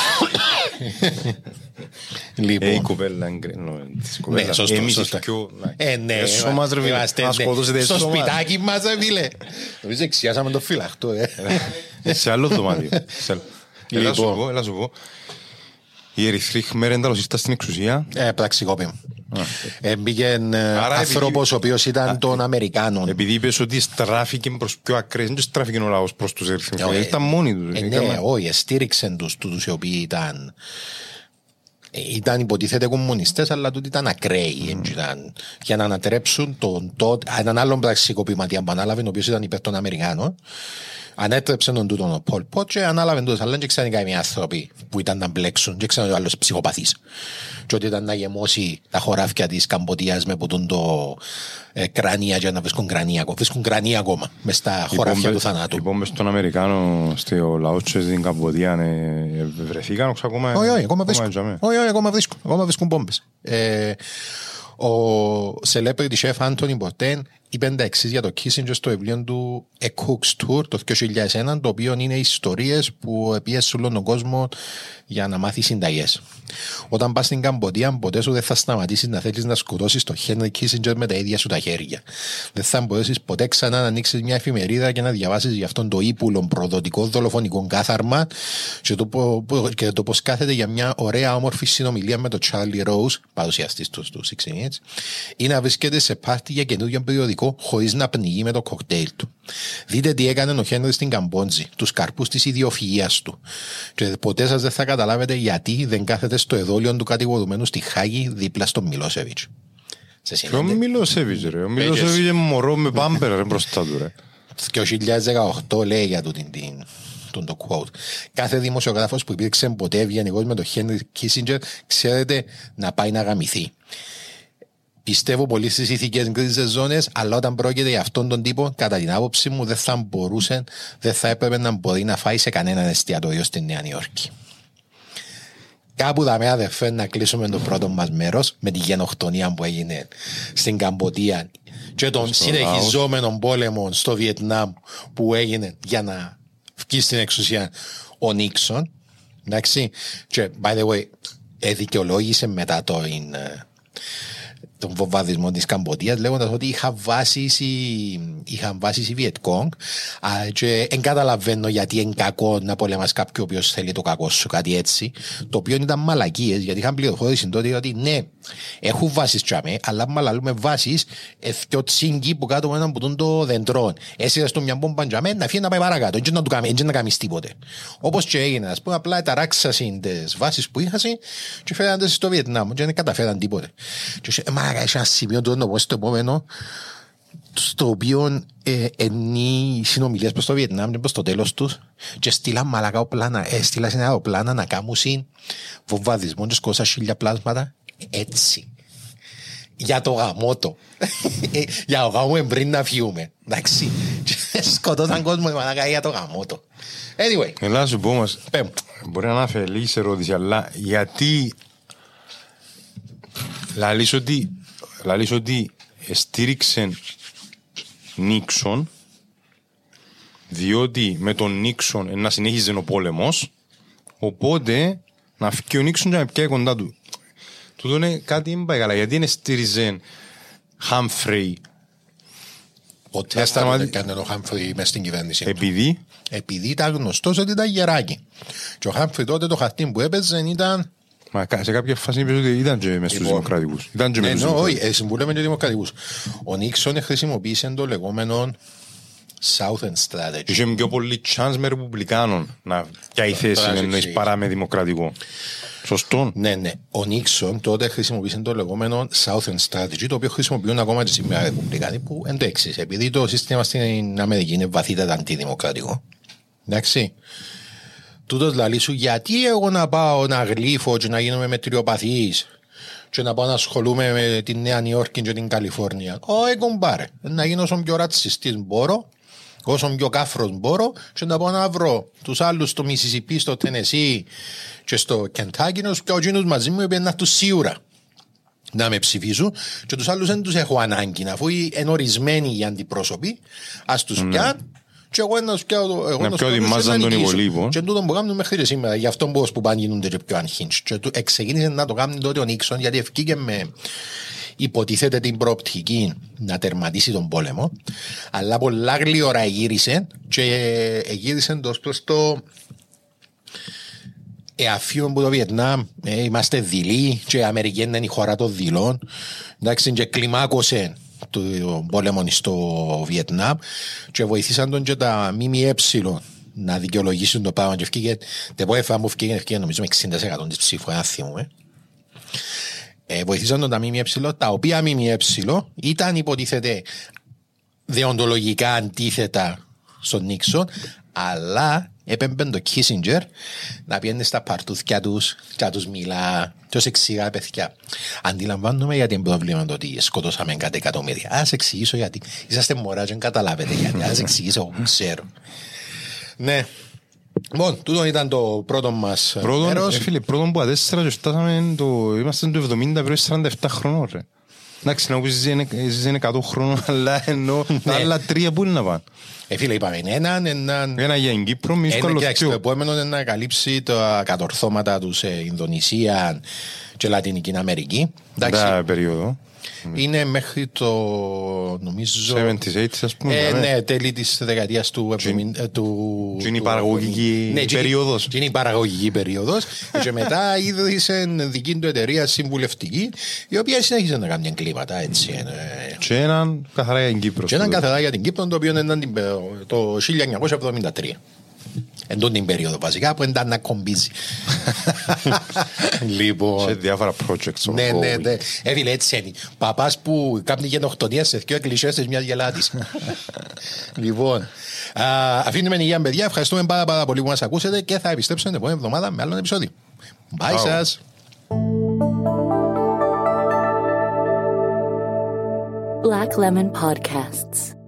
Λοιπόν. Η κοπέλα ναι, σωστό. Ναι, στο σπιτάκι μας, φίλε. Νομίζω εξιάσαμε το φυλαχτό. Σε άλλο δωμάτιο. Έλα σου πω. Η Ερυθροί Χμέρ ένταλος ήρθα στην εξουσία. Πραξικόπημα. Μπήκε άνθρωπος ο οποίος ήταν των Αμερικάνων. Επειδή είπες ότι στράφηκε προς πιο ακραίες, δεν στράφηκε ο λαός προς τους Ερυθροί Χμέρ. Ήταν μόνοι τους. Ναι, όχι, στήριξαν τους οι οποίοι ήταν υποτίθεται κομμουνιστές, αλλά τούτοι ήταν ακραίοι για να ανατρέψουν έναν άλλον πραξικοπηματία που ανάλαβε, ο οποίος ήταν υπέρ των Αμερικάνων. Ανέτρεψε τον τούτον ο Πολ Πότ και ανάλαβε τούτος, αλλά δεν ξέρανε κάποιοι άνθρωποι που ήταν να μπλέξουν και ξέρανε ο άλλος ψυχοπαθής και ότι ήταν να γεμώσει τα χωράφια της Καμποτίας με ποτούν το κρανία και να βρίσκουν κρανία ακόμα μες στα χωράφια του θανάτου. Οι πόμπες των Αμερικάνων στο λαό και στην Καμποτία βρεθήκαν ακόμα? Όχι, ακόμα βρίσκουν πόμπες. Ο celebrity chef Anthony Bourdain είπε τα εξής για το Kissinger στο βιβλίο του A Cook's Tour το 2001, το οποίο είναι ιστορίες που πιέσουν όλον τον κόσμο για να μάθει συνταγές. Όταν πας στην Καμποτία, ποτέ σου δεν θα σταματήσεις να θέλεις να σκοτώσεις τον Henry Kissinger με τα ίδια σου τα χέρια. Δεν θα μπορέσεις ποτέ ξανά να ανοίξεις μια εφημερίδα και να διαβάσεις για αυτόν το ύπουλο προδοτικό δολοφονικό κάθαρμα και το πώς κάθεται για μια ωραία όμορφη συνομιλία με τον Charlie Rose, παρουσιαστής του 6 Minutes, ή να βρίσκεται σε πάρτι για καινούριο περιοδικό χωρίς να πνιγεί με το κοκτέιλ του. Δείτε τι έκανε ο Χένρι στην Καμπότζη, τους καρπούς της ιδιοφυΐας του. Και ποτέ σας δεν θα καταλάβετε γιατί δεν κάθεται στο εδόλιο του κατηγορουμένου στη Χάγη δίπλα στον Μιλόσεβιτς. Ποιο Μιλόσεβιτς ρε? Ο Μιλόσεβιτς είναι μωρό με πάμπερ μπροστά του ρε. Το 2018 λέει για το quote. Κάθε δημοσιογράφος που υπήρξε ποτέ ευγενικός με τον Χένρι Κίσινγκερ ξέρετε να πάει να γαμηθεί. Πιστεύω πολύ στις ηθικές γκρίζες ζώνες, αλλά όταν πρόκειται για αυτόν τον τύπο, κατά την άποψη μου, δεν θα έπρεπε να μπορεί να φάει σε κανέναν εστιατόριο στη Νέα Νιόρκη. Κάπου δαμε αδερφέ να κλείσουμε το πρώτο μας μέρος με τη γενοκτονία που έγινε στην Καμποτία και τον συνεχιζόμενο πόλεμο στο Βιετνάμ που έγινε για να βγει στην εξουσία ο Νίξον. Εντάξει. Και by the way, δικαιολόγησε μετά τον βομβαρδισμό της Καμποτίας, λέγοντας ότι είχαν βάσεις οι Βιετκόγκ και δεν καταλαβαίνω γιατί είναι κακό να πολεμάς κάποιον ο οποίος θέλει το κακό σου, κάτι έτσι, το οποίο ήταν μαλακίες, γιατί είχαν πληροφόρηση τότε ότι ναι, έχουν βάσεις τσάμε, αλλά μαλαλούμε βάσεις και τσίγκι που κάτω έναν μπουτούν το δεντρών. Έσυρα στο μια μπόμπα τσάμε να φύγει να πάει παρακάτω, έτσι να κάνεις τίποτε. Όπως και έγινε, ας πούμε, απλά ταράξασαν τις βάσεις που είχαν και φέραν στο Βιετνάμ και δεν καταφέραν τίποτε. Έχει ένα σημείο στο επόμενο, στο οποίο είναι οι συνομιλίες προς το Βιετνάμ και προς το τέλος τους και στείλαν μαλακά οπλάνα, στείλαν σε ένα οπλάνα να κάνουν βομβαρδισμό και σκόσα 1000 πλάσματα έτσι. Για το γαμότο. Για το γάμο πριν να φύγουμε. Εντάξει. Σκοτώσαν κόσμο μαλακά για το γαμότο. Anyway. Ελά σου πω μας, μπορεί να αναφερθεί ερώτηση, αλλά γιατί λαλείς ότι στήριξε Νίξον διότι με τον Νίξον να συνέχιζε ο πόλεμος, οπότε να φύγει ο Νίξον και να πιάει κοντά του. Τούτο είναι κάτι δεν πάει καλά, γιατί είναι στήριζε Χάμφρεϊ. Ποτέ δεν έκανε ο Χάμφρεϊ μες στην κυβέρνηση. Επειδή ήταν γνωστός ότι ήταν γεράκι. Και ο Χάμφρεϊ τότε το χαρτί που έπαιζε ήταν... Μα σε κάποια φάση είπες ότι ήταν και μες στους δημοκρατικούς. Όχι, συμβούλευε και δημοκρατικούς. Ο Νίξον χρησιμοποίησε το λεγόμενο Southern Strategy. Είχε πιο πολύ chance με ρεπουμπλικάνων να πιάει θέση εννοείς παρά με δημοκρατικό. Σωστό. Ναι. Ο Νίξον τότε χρησιμοποίησε το λεγόμενο Southern Strategy, το οποίο χρησιμοποιούν ακόμα και σήμερα οι ρεπουμπλικάνοι, που είναι το εξής. Επειδή το σύστημα στην Αμερική είναι βαθύτατα αντιδημοκρατικό. Εντάξει. Τούτος λαλεί σου, γιατί εγώ να πάω να γλύφω και να γίνομαι μετριοπαθής και να πάω να ασχολούμαι με τη Νέα Νιόρκη και την Καλιφόρνια. Όχι, κομπάρε. Να γίνω όσο πιο ρατσιστής μπορώ, όσο πιο κάφρος μπορώ και να πάω να βρω τους άλλους στο Μισισιπί, στο Τενεσί και στο Κεντάκινος και ο γίνους μαζί μου είπε να τους σίγουρα να με ψηφίσουν και τους άλλους δεν τους έχω ανάγκη, αφού είναι ορισμένοι οι αντιπρόσωποι, ας τους πιάνουν. Και εγώ να πιάω τη μάζα των υπολείπων. Και τούτο που κάνουν μέχρι σήμερα. Γι' αυτό πώς που πάνε γίνονται και πιο unhinged. Και ξεκίνησε να το κάνουν τότε ο Νίξον, γιατί ευκήκε με υποτίθεται την προοπτική να τερματίσει τον πόλεμο. Αλλά πολλά γλυόρα γύρισε και γύρισε το προς το αφήνουν που το Βιετνάμ. Είμαστε δειλοί και η Αμερική είναι η χώρα των δειλών. Εντάξει, και κλιμάκωσε του πόλεμων στο Βιετνάμ και βοηθήσαν τον και τα ΜΜΕ να δικαιολογήσουν το πράγμα και ευκήγε μου ευκήγε νομίζω με 60% της ψήφου, ένα θυμούμε. Βοηθήσαν τον τα ΜΜΕ, τα οποία ΜΜΕ ήταν υποτίθεται δεοντολογικά αντίθετα στον Νίξον, αλλά έπαιμπεν το Κίσινγκερ να πιένει στα παρτούθια τους και να τους μιλά και ως εξηγά παιδιά. Αντιλαμβάνομαι γιατί είναι πρόβλημα το ότι σκοτώσαμε κάτι εκατομμύρια. Ας εξηγήσω γιατί. Είσαστε μωρά και δεν καταλάβετε γιατί. Ας εξηγήσω εγώ που ξέρω. Ναι. Λοιπόν, τούτο ήταν το πρώτο μας μέρος. Φίλε, πρώτον που αδέστερα και φτάσαμε είμαστε το 70 πριν 47 χρονών ρε. Εντάξει, να πεις είναι 100 χρόνων, αλλά ενώ τα άλλα 3 πού είναι να πάνε. Φίλε, είπαμε ένα για την Κύπρο, μη το επόμενο είναι να καλύψει τα κατορθώματα του σε Ινδονησία και Λατινική Αμερική. Τα περίοδο. Είναι μέχρι το νομίζω 78 ας πούμε. Ναι, τέλη της δεκαετίας του 70. Είναι η παραγωγική περίοδος. Είναι η παραγωγική περίοδος. Και μετά ίδρυσε δική του εταιρεία συμβουλευτική, η οποία συνέχισε να κάνει εγκλήματα έτσι. Και έναν καθαρά για την Κύπρο. Και έναν καθαρά για την Κύπρο, το οποίο ήταν το 1973. Εν τότε την περίοδο βασικά που ήταν να κομπίζει. Λοιπόν. Σε διάφορα projects. Ναι. Έφυλε έτσι είναι. Παπάς που κάνει γενοκτονία σε δύο εκκλησίες της μιας γελάτης. Λοιπόν. Αφήνουμε υγεία παιδιά. Ευχαριστούμε πάρα πολύ που μας ακούσετε και θα επιστρέψουμε την επόμενη εβδομάδα με άλλο επεισόδιο. Bye σας. Black Lemon Podcasts.